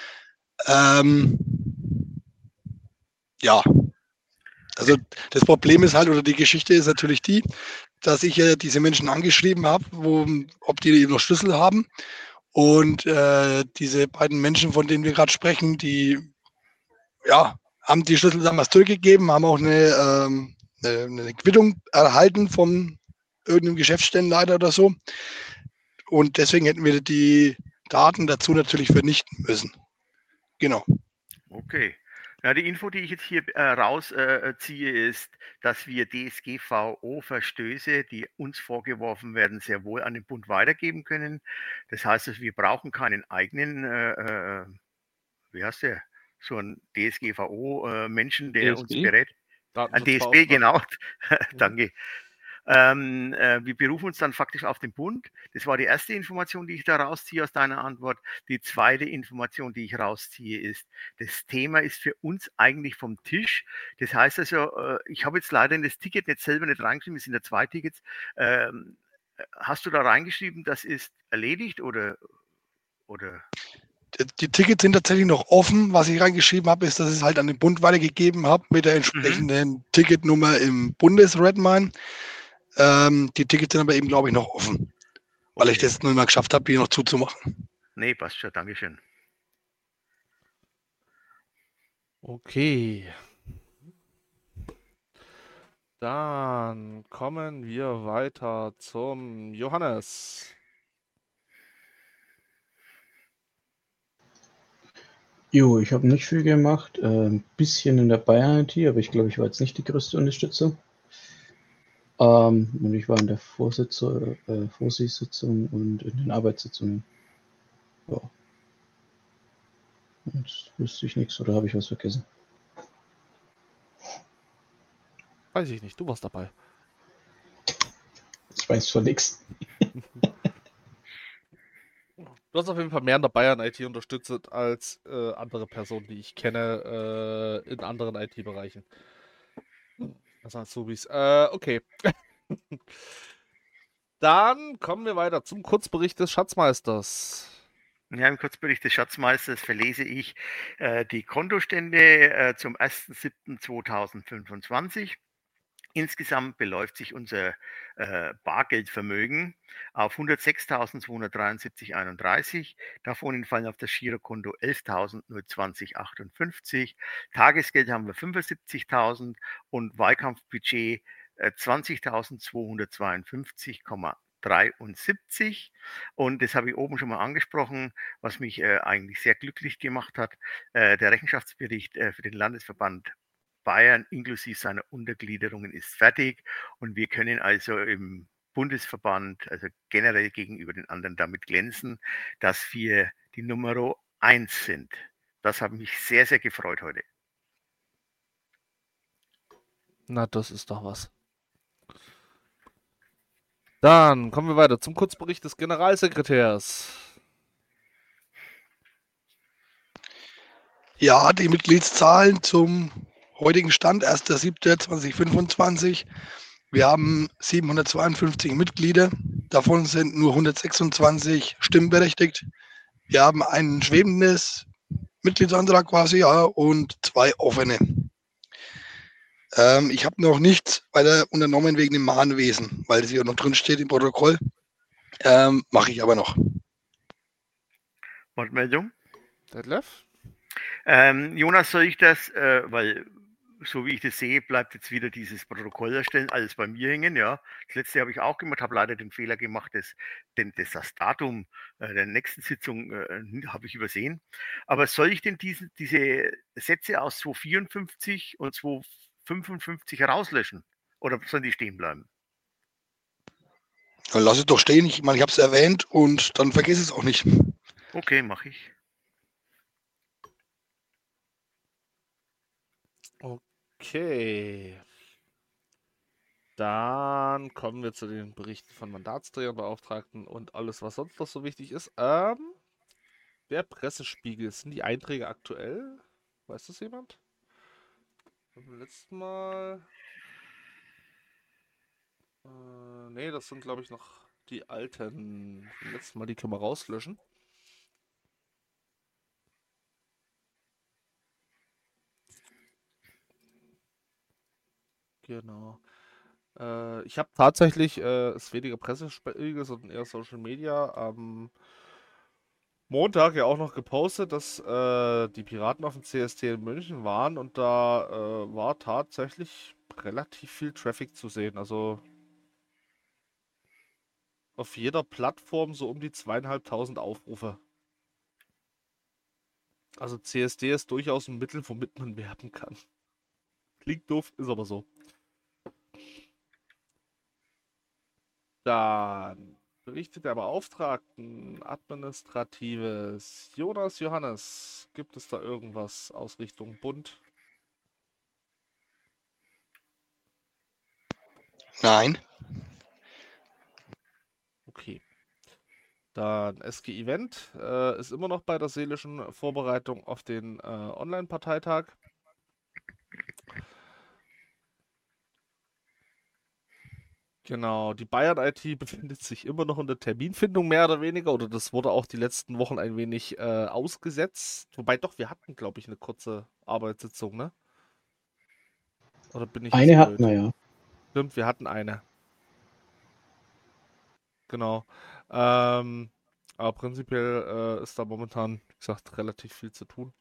Ja, also das Problem ist halt, oder die Geschichte ist natürlich die, dass ich ja diese Menschen angeschrieben habe, ob die eben noch Schlüssel haben. Und diese beiden Menschen, von denen wir gerade sprechen, die haben die Schlüssel damals zurückgegeben, haben auch eine Quittung erhalten von irgendeinem Geschäftsstellenleiter oder so. Und deswegen hätten wir die Daten dazu natürlich vernichten müssen. Genau. Okay. Ja, die Info, die ich jetzt hier rausziehe, ist, dass wir DSGVO-Verstöße, die uns vorgeworfen werden, sehr wohl an den Bund weitergeben können. Das heißt, wir brauchen keinen eigenen, wie heißt der, so ein DSGVO-Menschen, der uns berät. Ein DSB, genau. Danke. Wir berufen uns dann faktisch auf den Bund. Das war die erste Information, die ich da rausziehe aus deiner Antwort. Die zweite Information, die ich rausziehe, ist, das Thema ist für uns eigentlich vom Tisch. Das heißt also, ich habe jetzt leider in das Ticket nicht selber nicht reingeschrieben, es sind ja 2 Tickets. Hast du da reingeschrieben, das ist erledigt oder? Die Tickets sind tatsächlich noch offen. Was ich reingeschrieben habe, ist, dass ich es halt an den Bund weitergegeben habe mit der entsprechenden Ticketnummer im Bundesredmine. Die Tickets sind aber eben, glaube ich, noch offen, weil ich das nur mal geschafft habe, die noch zuzumachen. Nee, passt schon. Dankeschön. Okay. Dann kommen wir weiter zum Johannes. Jo, ich habe nicht viel gemacht. Ein bisschen in der Bayern-IT, aber ich glaube, ich war jetzt nicht die größte Unterstützung. Und ich war in der Vorsitzung und in den Arbeitssitzungen. Ja. Jetzt wüsste ich nichts, oder habe ich was vergessen? Weiß ich nicht, du warst dabei. Ich weiß von nichts. Du hast auf jeden Fall mehr in der Bayern-IT unterstützt als andere Personen, die ich kenne in anderen IT-Bereichen. Das heißt Azubis. Okay. Dann kommen wir weiter zum Kurzbericht des Schatzmeisters. Ja, im Kurzbericht des Schatzmeisters verlese ich die Kontostände zum 1.7.2025. Insgesamt beläuft sich unser Bargeldvermögen auf 106.273,31. Davon entfallen auf das Girokonto 11.020,58. Tagesgeld haben wir 75.000 und Wahlkampfbudget 20.252,73. Und das habe ich oben schon mal angesprochen, was mich eigentlich sehr glücklich gemacht hat. Der Rechenschaftsbericht für den Landesverband Bayern inklusive seiner Untergliederungen ist fertig und wir können also im Bundesverband, also generell gegenüber den anderen damit glänzen, dass wir die Nummer 1 sind. Das hat mich sehr, sehr gefreut heute. Na, das ist doch was. Dann kommen wir weiter zum Kurzbericht des Generalsekretärs. Ja, die Mitgliedszahlen zum heutigen Stand, 1.7.2025. Wir haben 752 Mitglieder, davon sind nur 126 stimmberechtigt. Wir haben ein schwebendes Mitgliedsantrag quasi, ja, und 2 offene. Ich habe noch nichts weiter unternommen wegen dem Mahnwesen, weil das hier noch drin steht im Protokoll. Mache ich aber noch. Wortmeldung? Detlef? Jonas, soll ich das, weil so wie ich das sehe, bleibt jetzt wieder dieses Protokoll erstellen, alles bei mir hängen, ja. Das letzte habe ich auch gemacht, habe leider den Fehler gemacht, das Datum der nächsten Sitzung habe ich übersehen. Aber soll ich denn diese Sätze aus 254 und 255 rauslöschen? Oder sollen die stehen bleiben? Dann lass es doch stehen. Ich meine, ich habe es erwähnt und dann vergiss es auch nicht. Okay, mache ich. Okay. Dann kommen wir zu den Berichten von Mandatsträgern, Beauftragten und alles, was sonst noch so wichtig ist. Der Pressespiegel, sind die Einträge aktuell? Weiß das jemand? Beim letzten Mal. Nee, das sind, glaube ich, noch die alten. Vom letzten Mal, die können wir rauslöschen. Genau. Ich habe tatsächlich, ist weniger Pressespiegel, sondern eher Social Media, am Montag ja auch noch gepostet, dass die Piraten auf dem CST in München waren und da war tatsächlich relativ viel Traffic zu sehen. Also auf jeder Plattform so um die 2.500 Aufrufe. Also CSD ist durchaus ein Mittel, womit man werben kann. Klingt doof, ist aber so. Dann berichtet der Beauftragten Administratives Jonas Johannes. Gibt es da irgendwas aus Richtung Bund? Nein. Okay. Dann SG Event ist immer noch bei der seelischen Vorbereitung auf den Online-Parteitag. Genau, die Bayern IT befindet sich immer noch in der Terminfindung, mehr oder weniger. Oder das wurde auch die letzten Wochen ein wenig ausgesetzt. Wobei doch, wir hatten, glaube ich, eine kurze Arbeitssitzung, ne? Oder bin ich Eine jetzt hatten blöd? wir, ja. Stimmt, wir hatten eine. Genau. Aber prinzipiell ist da momentan, wie gesagt, relativ viel zu tun.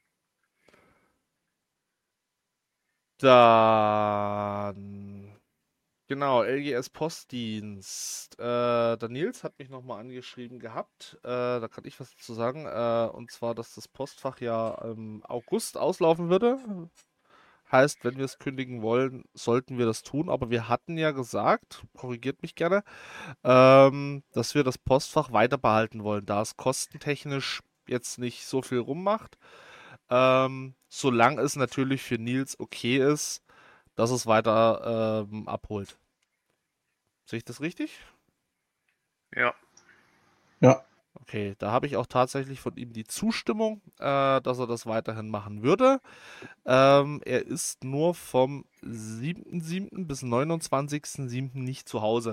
Dann, genau, LGS Postdienst. Der Nils hat mich nochmal angeschrieben gehabt. Da kann ich was dazu sagen. Und zwar, dass das Postfach ja im August auslaufen würde. Heißt, wenn wir es kündigen wollen, sollten wir das tun. Aber wir hatten ja gesagt, korrigiert mich gerne, dass wir das Postfach weiter behalten wollen, da es kostentechnisch jetzt nicht so viel rummacht. Solange es natürlich für Nils okay ist, dass es weiter abholt. Sehe ich das richtig? Ja. Ja. Okay, da habe ich auch tatsächlich von ihm die Zustimmung, dass er das weiterhin machen würde. Er ist nur vom 7.7. bis 29.7. nicht zu Hause.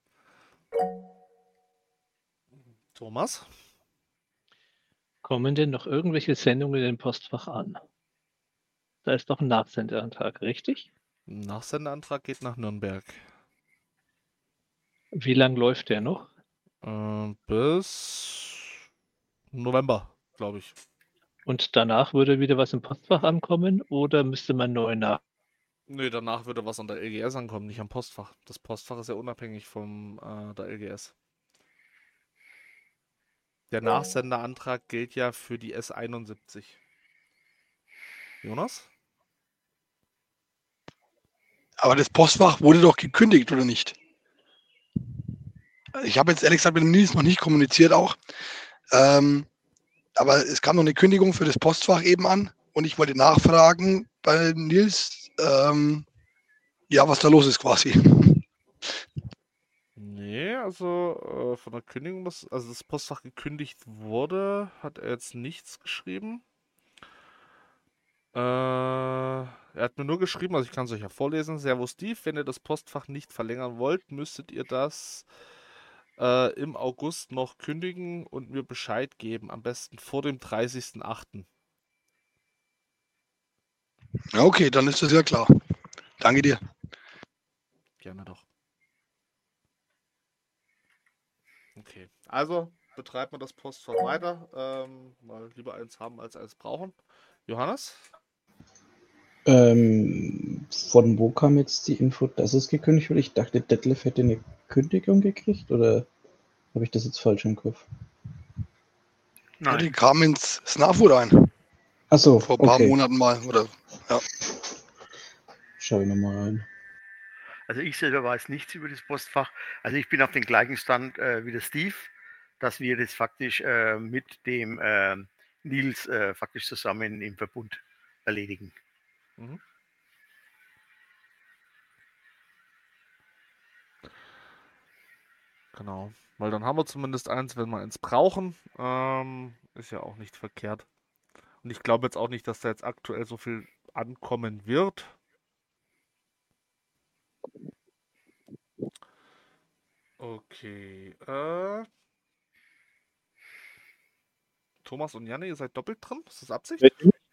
Thomas? Kommen denn noch irgendwelche Sendungen in dem Postfach an? Da ist doch ein Nachsendeantrag, richtig? Nachsendeantrag geht nach Nürnberg. Wie lang läuft der noch? Bis November, glaube ich. Und danach würde wieder was im Postfach ankommen oder müsste man neu nach? Nee, danach würde was an der LGS ankommen, nicht am Postfach. Das Postfach ist ja unabhängig von der LGS. Der Nachsenderantrag gilt ja für die S71. Jonas? Aber das Postfach wurde doch gekündigt, oder nicht? Ich habe jetzt ehrlich gesagt mit dem Nils noch nicht kommuniziert auch. Aber es kam noch eine Kündigung für das Postfach eben an und ich wollte nachfragen bei Nils, ja, was da los ist quasi. Nee, also von der Kündigung, also das Postfach gekündigt wurde, hat er jetzt nichts geschrieben. Er hat mir nur geschrieben, also ich kann es euch ja vorlesen. Servus Steve, wenn ihr das Postfach nicht verlängern wollt, müsstet ihr das im August noch kündigen und mir Bescheid geben. Am besten vor dem 30.08. Ja, okay, dann ist das ja klar. Danke dir. Gerne doch. Okay, also betreibt man das Postfach weiter. Mal lieber eins haben als eins brauchen. Johannes? Von wo kam jetzt die Info, dass es gekündigt wurde? Ich dachte, Detlef hätte eine Kündigung gekriegt, oder habe ich das jetzt falsch im Kopf? Ja, die Nein. kam ins Snafu rein. Achso, Vor ein paar okay. Monaten mal. Oder, ja. Schau ich nochmal rein. Also ich selber weiß nichts über das Postfach. Also ich bin auf den gleichen Stand wie der Steve, dass wir das faktisch mit dem Nils faktisch zusammen im Verbund erledigen. Mhm. Genau, weil dann haben wir zumindest eins, wenn wir eins brauchen. Ist ja auch nicht verkehrt. Und ich glaube jetzt auch nicht, dass da jetzt aktuell so viel ankommen wird. Okay. Thomas und Janne, ihr seid doppelt drin? Ist das Absicht?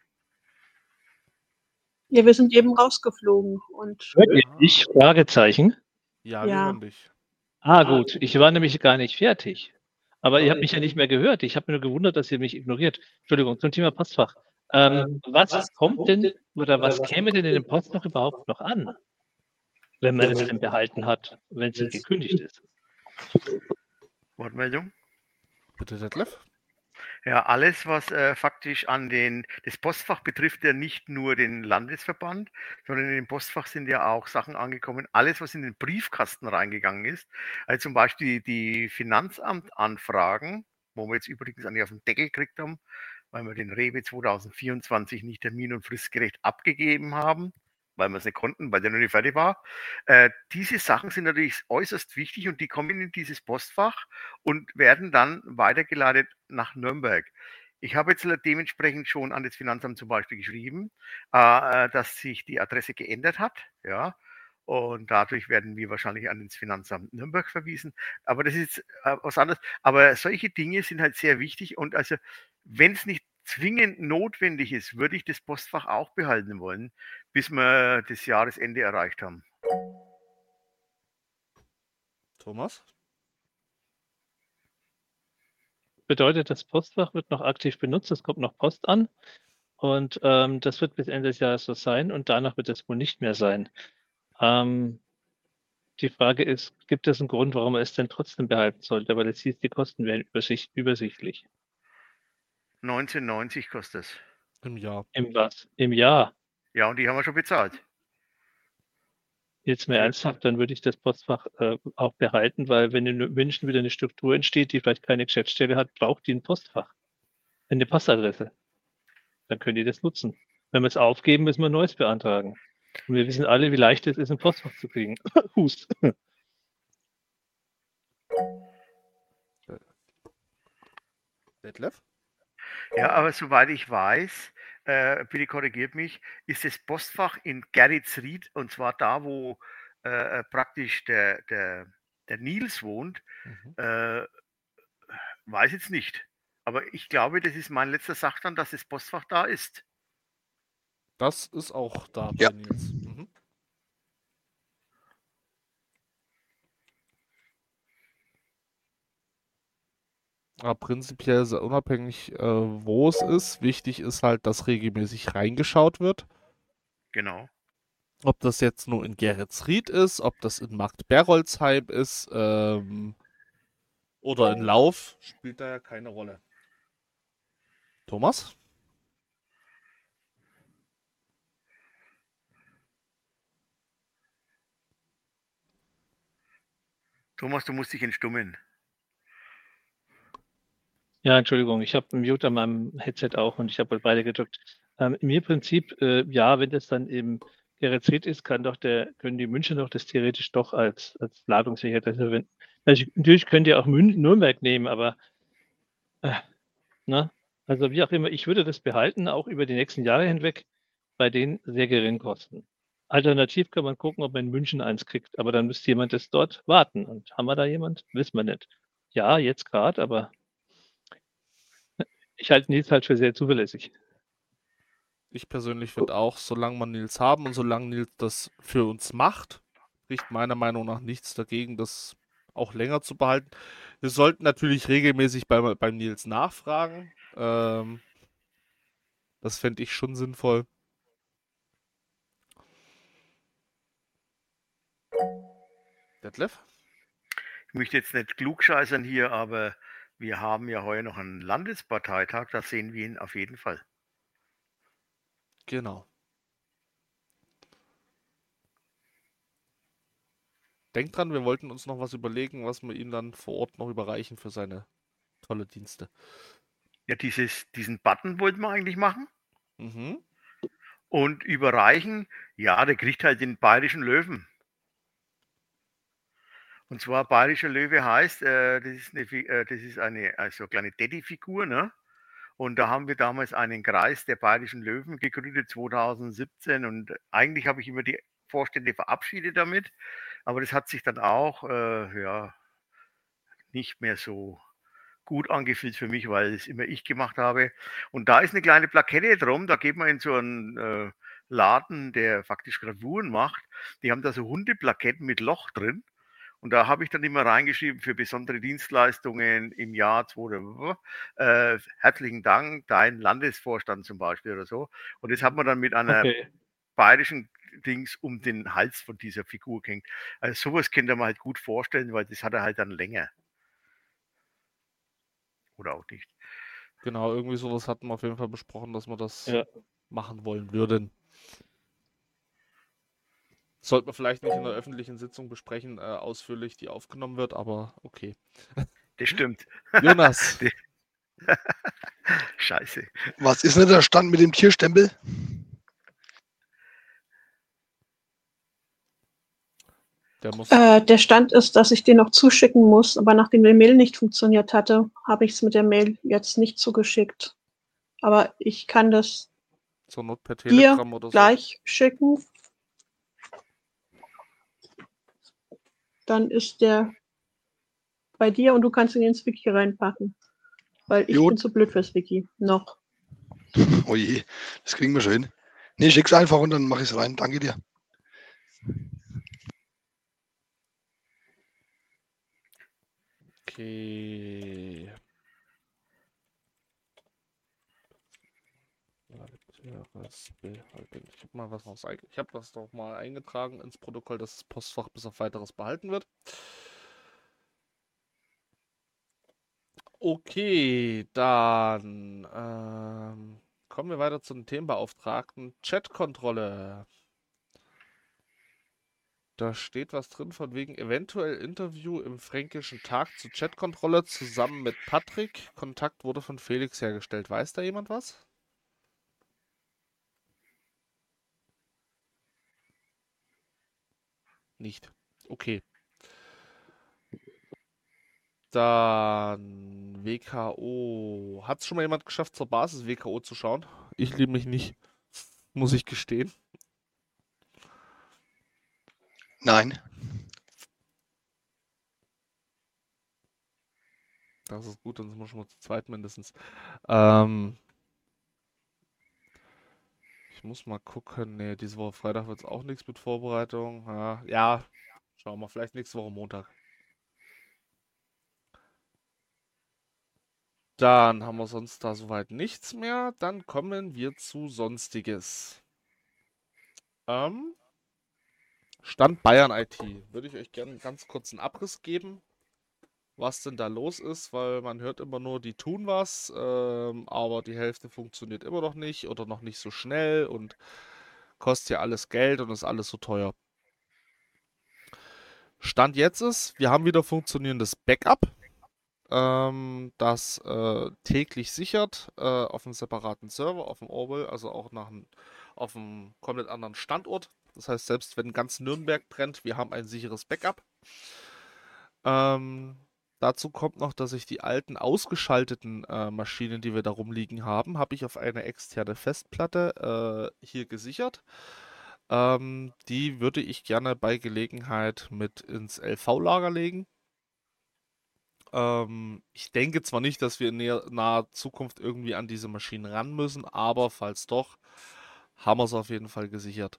Ja, wir sind eben rausgeflogen und Hört ihr mich? Fragezeichen. Ja, wir Ja. hören dich. Gut. Ich war nämlich gar nicht fertig. Aber ihr habt mich ja nicht mehr gehört. Ich habe mir nur gewundert, dass ihr mich ignoriert. Entschuldigung, zum Thema Postfach. Was kommt denn oder was käme denn in dem Postfach überhaupt noch an, wenn man es denn behalten hat, wenn es denn gekündigt ist? Wortmeldung? Bitte, Detlef? Ja, alles, was faktisch das Postfach betrifft ja nicht nur den Landesverband, sondern in dem Postfach sind ja auch Sachen angekommen, alles, was in den Briefkasten reingegangen ist. Also zum Beispiel die Finanzamtanfragen, wo wir jetzt übrigens eigentlich auf den Deckel gekriegt haben, weil wir den Rewe 2024 nicht termin- und fristgerecht abgegeben haben, weil wir es nicht konnten, weil der noch nicht fertig war. Diese Sachen sind natürlich äußerst wichtig und die kommen in dieses Postfach und werden dann weitergeleitet nach Nürnberg. Ich habe jetzt dementsprechend schon an das Finanzamt zum Beispiel geschrieben, dass sich die Adresse geändert hat, ja, und dadurch werden wir wahrscheinlich an das Finanzamt Nürnberg verwiesen. Aber das ist was anderes. Aber solche Dinge sind halt sehr wichtig und also, wenn es nicht zwingend notwendig ist, würde ich das Postfach auch behalten wollen, bis wir das Jahresende erreicht haben. Thomas? Bedeutet, das Postfach wird noch aktiv benutzt, es kommt noch Post an und das wird bis Ende des Jahres so sein und danach wird es wohl nicht mehr sein. Die Frage ist, gibt es einen Grund, warum er es denn trotzdem behalten sollte? Weil es hieß, die Kosten wären übersichtlich. 19,90 kostet es. Im Jahr. Im was? Im Jahr. Ja, und die haben wir schon bezahlt. Jetzt mal ernsthaft, dann würde ich das Postfach auch behalten, weil wenn in München wieder eine Struktur entsteht, die vielleicht keine Geschäftsstelle hat, braucht die ein Postfach. Eine Postadresse. Dann könnt ihr das nutzen. Wenn wir es aufgeben, müssen wir ein neues beantragen. Und wir wissen alle, wie leicht es ist, ein Postfach zu kriegen. Hust. Detlef? Ja, aber soweit ich weiß, bitte korrigiert mich, ist das Postfach in Geretsried, und zwar da, wo praktisch der Nils wohnt, Mhm. weiß jetzt nicht. Aber ich glaube, das ist mein letzter Sachstand, dass das Postfach da ist. Das ist auch da Ja. bei Nils. Mhm. Aber prinzipiell ist unabhängig, wo es ist. Wichtig ist halt, dass regelmäßig reingeschaut wird. Genau. Ob das jetzt nur in Geretsried ist, ob das in Markt Berolzheim ist oder in Lauf, spielt da ja keine Rolle. Thomas? Thomas, du musst dich entstummen. Ja, Entschuldigung, ich habe einen Mute an meinem Headset auch und ich habe halt beide gedrückt. Im Prinzip, ja, wenn das dann eben Geretsried ist, können die München doch das theoretisch doch als Ladungssicherheit verwenden. Natürlich könnt ihr auch Nürnberg nehmen, aber ne? Also wie auch immer, ich würde das behalten, auch über die nächsten Jahre hinweg, bei den sehr geringen Kosten. Alternativ kann man gucken, ob man in München eins kriegt, aber dann müsste jemand das dort warten. Und haben wir da jemand? Wissen wir nicht. Ja, jetzt gerade, aber ich halte Nils halt für sehr zuverlässig. Ich persönlich finde auch, solange wir Nils haben und solange Nils das für uns macht, spricht meiner Meinung nach nichts dagegen, das auch länger zu behalten. Wir sollten natürlich regelmäßig beim Nils nachfragen. Das fände ich schon sinnvoll. Detlef? Ich möchte jetzt nicht klugscheißern hier, aber wir haben ja heuer noch einen Landesparteitag, da sehen wir ihn auf jeden Fall. Genau. Denkt dran, wir wollten uns noch was überlegen, was wir ihm dann vor Ort noch überreichen für seine tolle Dienste. Ja, diesen Button wollten wir eigentlich machen Mhm. und überreichen. Ja, der kriegt halt den bayerischen Löwen. Und zwar bayerischer Löwe heißt, das ist eine also kleine Teddy-Figur, ne? Und da haben wir damals einen Kreis der bayerischen Löwen gegründet, 2017. Und eigentlich habe ich immer die Vorstände verabschiedet damit. Aber das hat sich dann auch ja, nicht mehr so gut angefühlt für mich, weil es immer ich gemacht habe. Und da ist eine kleine Plakette drum, da geht man in so einen Laden, der faktisch Gravuren macht. Die haben da so Hundeplaketten mit Loch drin. Und da habe ich dann immer reingeschrieben für besondere Dienstleistungen im Jahr 2000. Herzlichen Dank, dein Landesvorstand zum Beispiel oder so. Und das hat man dann mit einer Okay. bayerischen Dings um den Hals von dieser Figur gehängt. Also sowas könnte man halt gut vorstellen, weil das hat er halt dann länger. Oder auch nicht. Genau, irgendwie sowas hatten wir auf jeden Fall besprochen, dass wir das Ja. machen wollen würden. Sollten wir vielleicht nicht in der öffentlichen Sitzung besprechen, ausführlich, die aufgenommen wird, aber okay. Das stimmt. Jonas. Scheiße. Was ist denn der Stand mit dem Tierstempel? Der muss. Der Stand ist, dass ich den noch zuschicken muss, aber nachdem die Mail nicht funktioniert hatte, habe ich es mit der Mail jetzt nicht zugeschickt. Aber ich kann das Zur Not per dir Telegram oder so. gleich schicken. Dann ist der bei dir und du kannst ihn ins Wiki reinpacken. Weil ich Gut. bin zu blöd fürs Wiki. Noch. Oh je, das kriegen wir schon hin. Nee, schick's einfach und dann mache ich es rein. Danke dir. Okay. Ich habe das doch mal eingetragen ins Protokoll, dass das Postfach bis auf weiteres behalten wird. Okay, dann kommen wir weiter zu den Themenbeauftragten. Chatkontrolle. Da steht was drin von wegen eventuell Interview im Fränkischen Tag zur Chatkontrolle zusammen mit Patrick. Kontakt wurde von Felix hergestellt. Weiß da jemand was? Nicht. Okay. Dann WKO. Hat es schon mal jemand geschafft, zur Basis WKO zu schauen? Ich liebe mich nicht, muss ich gestehen. Nein. Das ist gut, dann sind wir schon mal zu zweit mindestens. Ich muss mal gucken. Ne, diese Woche Freitag wird es auch nichts mit Vorbereitung. Ja, schauen wir, vielleicht nächste Woche Montag. Dann haben wir sonst da soweit nichts mehr. Dann kommen wir zu Sonstiges. Stand Bayern IT. Würde ich euch gerne einen ganz kurzen Abriss geben, was denn da los ist, weil man hört immer nur, die tun was, aber die Hälfte funktioniert immer noch nicht oder noch nicht so schnell und kostet ja alles Geld und ist alles so teuer. Stand jetzt ist, wir haben wieder funktionierendes Backup, das täglich sichert auf einem separaten Server, auf dem Orwell, also auch auf einem komplett anderen Standort. Das heißt, selbst wenn ganz Nürnberg brennt, wir haben ein sicheres Backup. Dazu kommt noch, dass ich die alten ausgeschalteten Maschinen, die wir da rumliegen haben, habe ich auf eine externe Festplatte hier gesichert. Die würde ich gerne bei Gelegenheit mit ins LV-Lager legen. Ich denke zwar nicht, dass wir in naher Zukunft irgendwie an diese Maschinen ran müssen, aber falls doch, haben wir es auf jeden Fall gesichert.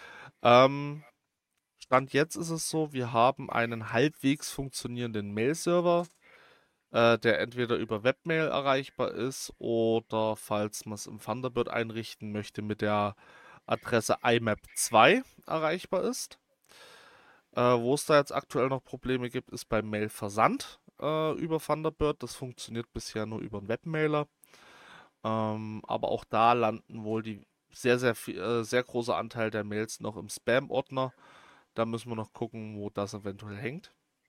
Stand jetzt ist es so, wir haben einen halbwegs funktionierenden Mail-Server, der entweder über Webmail erreichbar ist oder, falls man es im Thunderbird einrichten möchte, mit der Adresse IMAP2 erreichbar ist. Wo es da jetzt aktuell noch Probleme gibt, ist beim Mail-Versand über Thunderbird. Das funktioniert bisher nur über einen Webmailer. Aber auch da landen wohl die sehr große Anteil der Mails noch im Spam-Ordner. Da müssen wir noch gucken, wo das eventuell hängt.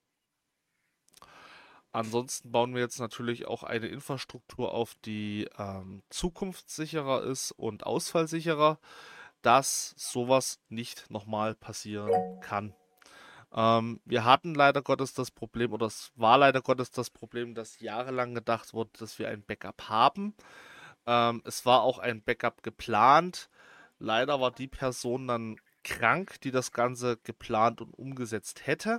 Ansonsten bauen wir jetzt natürlich auch eine Infrastruktur auf, die zukunftssicherer ist und ausfallsicherer, dass sowas nicht nochmal passieren kann. Wir hatten leider Gottes das Problem, oder es war leider Gottes das Problem, dass jahrelang gedacht wurde, dass wir ein Backup haben. Es war auch ein Backup geplant. Leider war die Person dann krank, die das Ganze geplant und umgesetzt hätte.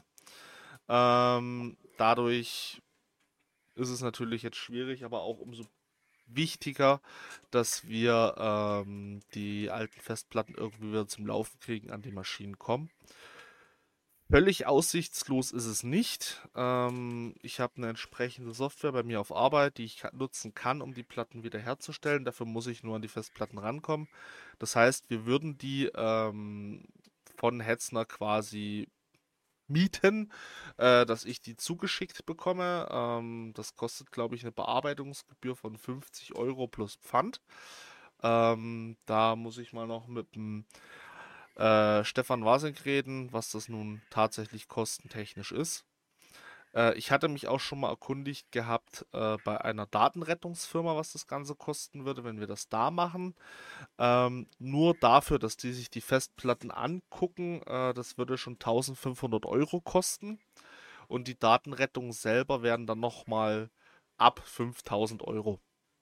Dadurch ist es natürlich jetzt schwierig, aber auch umso wichtiger, dass wir die alten Festplatten irgendwie wieder zum Laufen kriegen, an die Maschinen kommen. Völlig aussichtslos ist es nicht. Ich habe eine entsprechende Software bei mir auf Arbeit, die ich nutzen kann, um die Platten wiederherzustellen. Dafür muss ich nur an die Festplatten rankommen. Das heißt, wir würden die von Hetzner quasi mieten, dass ich die zugeschickt bekomme. Das kostet, glaube ich, eine Bearbeitungsgebühr von 50 Euro plus Pfand. Da muss ich mal noch mit dem Stefan Wasink reden, was das nun tatsächlich kostentechnisch ist. Ich hatte mich auch schon mal erkundigt gehabt bei einer Datenrettungsfirma, was das Ganze kosten würde, wenn wir das da machen. Nur dafür, dass die sich die Festplatten angucken, das würde schon 1500 Euro kosten. Und die Datenrettung selber wären dann nochmal ab 5000 Euro.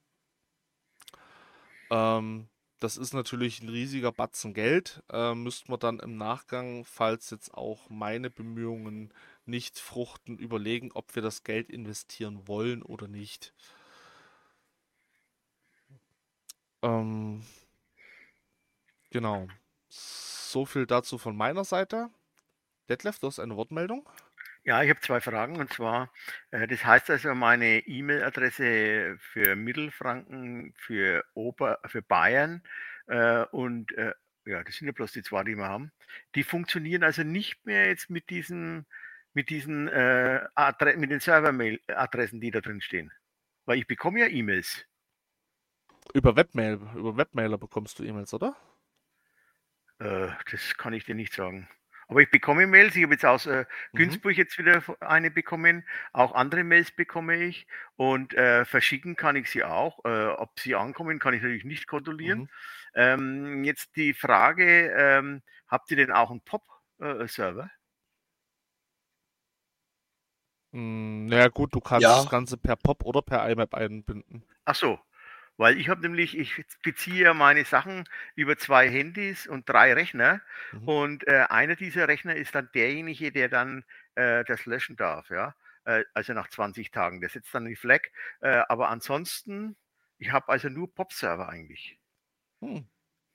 Das ist natürlich ein riesiger Batzen Geld. Müsste man dann im Nachgang, falls jetzt auch meine Bemühungen nicht fruchten, überlegen, ob wir das Geld investieren wollen oder nicht. Genau. So viel dazu von meiner Seite. Detlef, du hast eine Wortmeldung? Ja, ich habe zwei Fragen und zwar, das heißt also, meine E-Mail-Adresse für Mittelfranken, für Bayern ja, das sind ja bloß die zwei, die wir haben, die funktionieren also nicht mehr jetzt mit diesen mit den Server-Mail-Adressen, die da drin stehen. Weil ich bekomme ja E-Mails. Über Webmailer bekommst du E-Mails, oder? Das kann ich dir nicht sagen. Aber ich bekomme Mails. Ich habe jetzt aus Günzburg jetzt wieder eine bekommen. Auch andere Mails bekomme ich. Und verschicken kann ich sie auch. Ob sie ankommen, kann ich natürlich nicht kontrollieren. Jetzt die Frage, habt ihr denn auch einen POP-Server? Naja gut, du kannst Ja. das Ganze per POP oder per IMAP einbinden. Ach so, weil ich beziehe ja meine Sachen über 2 Handys und 3 Rechner Mhm. und einer dieser Rechner ist dann derjenige, der dann das löschen darf, ja. Also nach 20 Tagen. Der setzt dann die Flag. Aber ansonsten, ich habe also nur POP-Server eigentlich. Hm.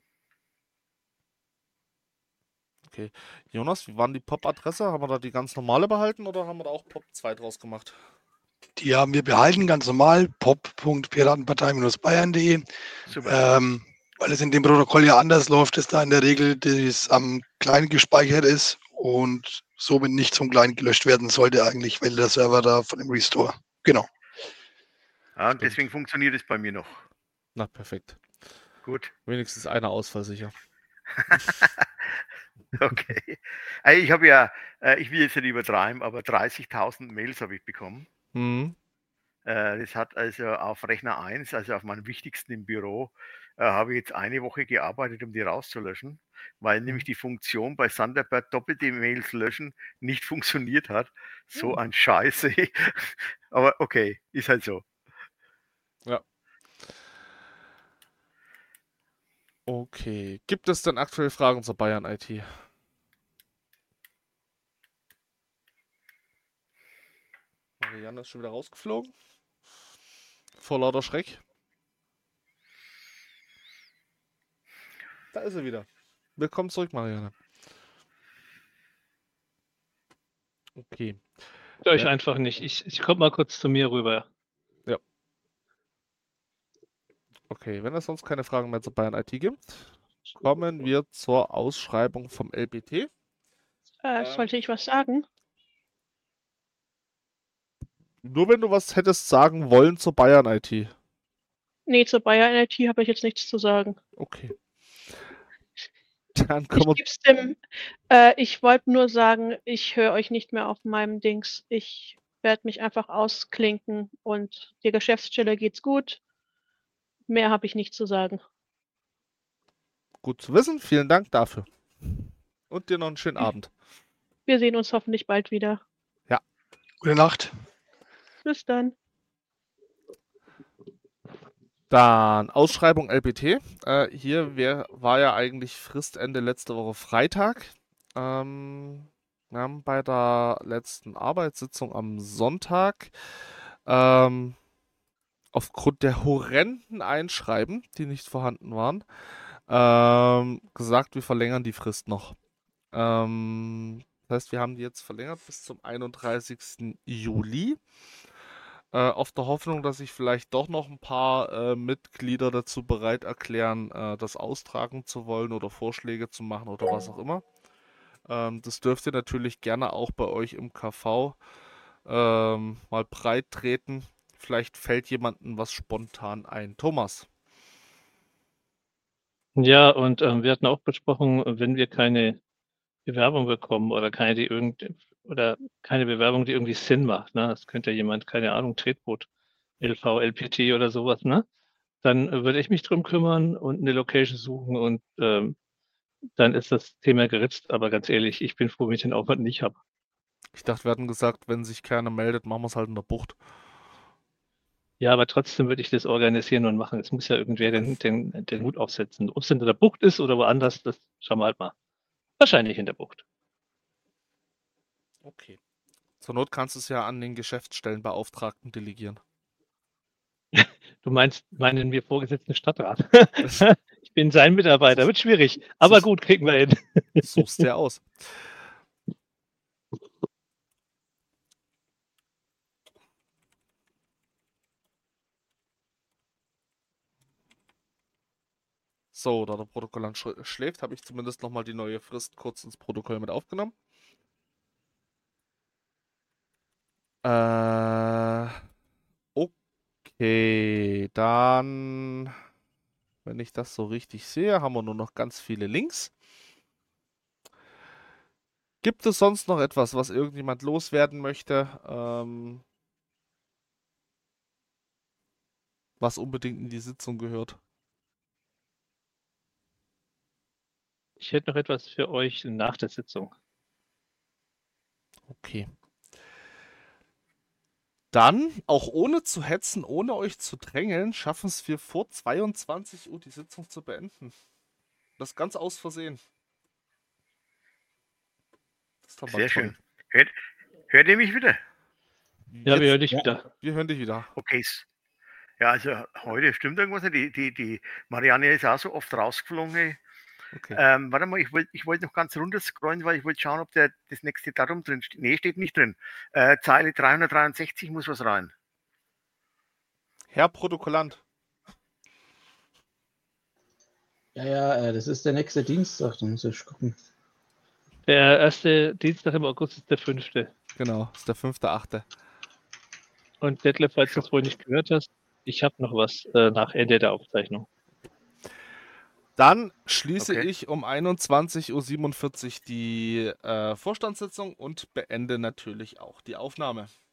Okay. Jonas, wie war die POP-Adresse? Haben wir da die ganz normale behalten oder haben wir da auch POP 2 draus gemacht? Die haben wir behalten, ganz normal, pop.piratenpartei-bayern.de. Super. Weil es in dem Protokoll ja anders läuft, ist da in der Regel, das am Client gespeichert ist und somit nicht zum Client gelöscht werden sollte eigentlich, weil der Server da von dem Restore. Genau. Ja, und Stimmt. deswegen funktioniert es bei mir noch. Na, perfekt. Gut. Wenigstens einer ausfallsicher. Okay. Also ich habe ja, ich will jetzt nicht übertreiben, aber 30.000 Mails habe ich bekommen. Mhm. Das hat also auf Rechner 1, also auf meinem wichtigsten im Büro, habe ich jetzt eine Woche gearbeitet, um die rauszulöschen, weil nämlich die Funktion bei Thunderbird doppelte Mails löschen nicht funktioniert hat. So ein Scheiße. Aber okay, ist halt so. Ja. Okay. Gibt es denn aktuell Fragen zur Bayern IT? Marianne ist schon wieder rausgeflogen. Vor lauter Schreck. Da ist sie wieder. Willkommen zurück, Marianne. Okay. Ich höre euch Ja. einfach nicht. Ich komme mal kurz zu mir rüber. Okay, wenn es sonst keine Fragen mehr zur Bayern IT gibt, kommen wir zur Ausschreibung vom LPT. Sollte ich was sagen? Nur wenn du was hättest sagen wollen zur Bayern IT. Nee, zur Bayer IT habe ich jetzt nichts zu sagen. Okay. Dann kommen Ich wollte nur sagen, ich höre euch nicht mehr auf meinem Dings. Ich werde mich einfach ausklinken und der Geschäftsstelle geht's gut. Mehr habe ich nicht zu sagen. gut zu wissen. Vielen Dank dafür. Und dir noch einen schönen Abend. Wir sehen uns hoffentlich bald wieder. Gute Nacht. Bis dann. Dann Ausschreibung LPT. Hier war ja eigentlich Fristende letzte Woche Freitag. Wir haben bei der letzten Arbeitssitzung am Sonntag aufgrund der horrenden Einschreiben, die nicht vorhanden waren, gesagt, wir verlängern die Frist noch. Das heißt, wir haben die jetzt verlängert bis zum 31. Juli. Auf der Hoffnung, dass sich vielleicht doch noch ein paar Mitglieder dazu bereit erklären, das austragen zu wollen oder Vorschläge zu machen oder was auch immer. Das dürft ihr natürlich gerne auch bei euch im KV mal breit treten. Vielleicht fällt jemandem was spontan ein. Thomas. Ja, und wir hatten auch besprochen, wenn wir keine Bewerbung bekommen oder keine Bewerbung, die irgendwie Sinn macht, ne? Das könnte ja jemand, keine Ahnung, Tretboot, LV, LPT oder sowas, ne? Dann würde ich mich drum kümmern und eine Location suchen und dann ist das Thema geritzt. Aber ganz ehrlich, ich bin froh, wenn ich den Aufwand nicht habe. Ich dachte, wir hatten gesagt, wenn sich keiner meldet, machen wir es halt in der Bucht. Ja, aber trotzdem würde ich das organisieren und machen. Es muss ja irgendwer den Hut aufsetzen. Ob es in der Bucht ist oder woanders, das schauen wir halt mal. Wahrscheinlich in der Bucht. Okay. Zur Not kannst du es ja an den Geschäftsstellenbeauftragten delegieren. Du meinst meinen mir vorgesetzten Stadtrat. Ich bin sein Mitarbeiter. Wird schwierig. Aber gut, kriegen wir hin. Suchst dir aus. So, da der Protokollant schläft, habe ich zumindest nochmal die neue Frist kurz ins Protokoll mit aufgenommen. Okay, dann, wenn ich das so richtig sehe, haben wir nur noch ganz viele Links. Gibt es sonst noch etwas, was irgendjemand loswerden möchte, was unbedingt in die Sitzung gehört? Ich hätte noch etwas für euch nach der Sitzung. Okay. Dann, auch ohne zu hetzen, ohne euch zu drängeln, schaffen es wir vor 22 Uhr die Sitzung zu beenden. Das ganz aus Versehen. Das ist doch mal Sehr toll. schön. Hört ihr mich wieder? Ja, wir hören dich Ja. wieder. Wir hören dich wieder. Okay. Ja, also heute stimmt irgendwas nicht. Die Marianne ist auch so oft rausgeflogen. Ey. Okay. Warte mal, ich wollte noch ganz runter scrollen, weil ich wollte schauen, ob das nächste Datum drin steht. Nee, steht nicht drin. Zeile 363 muss was rein. Herr Protokollant. Ja, das ist der nächste Dienstag, da muss ich gucken. Der erste Dienstag im August ist der 5. Genau, das ist der 5.8. Und Detlef, falls du es wohl nicht gehört hast, ich habe noch was nach Ende der Aufzeichnung. Dann schließe Okay. ich um 21.47 Uhr die Vorstandssitzung und beende natürlich auch die Aufnahme.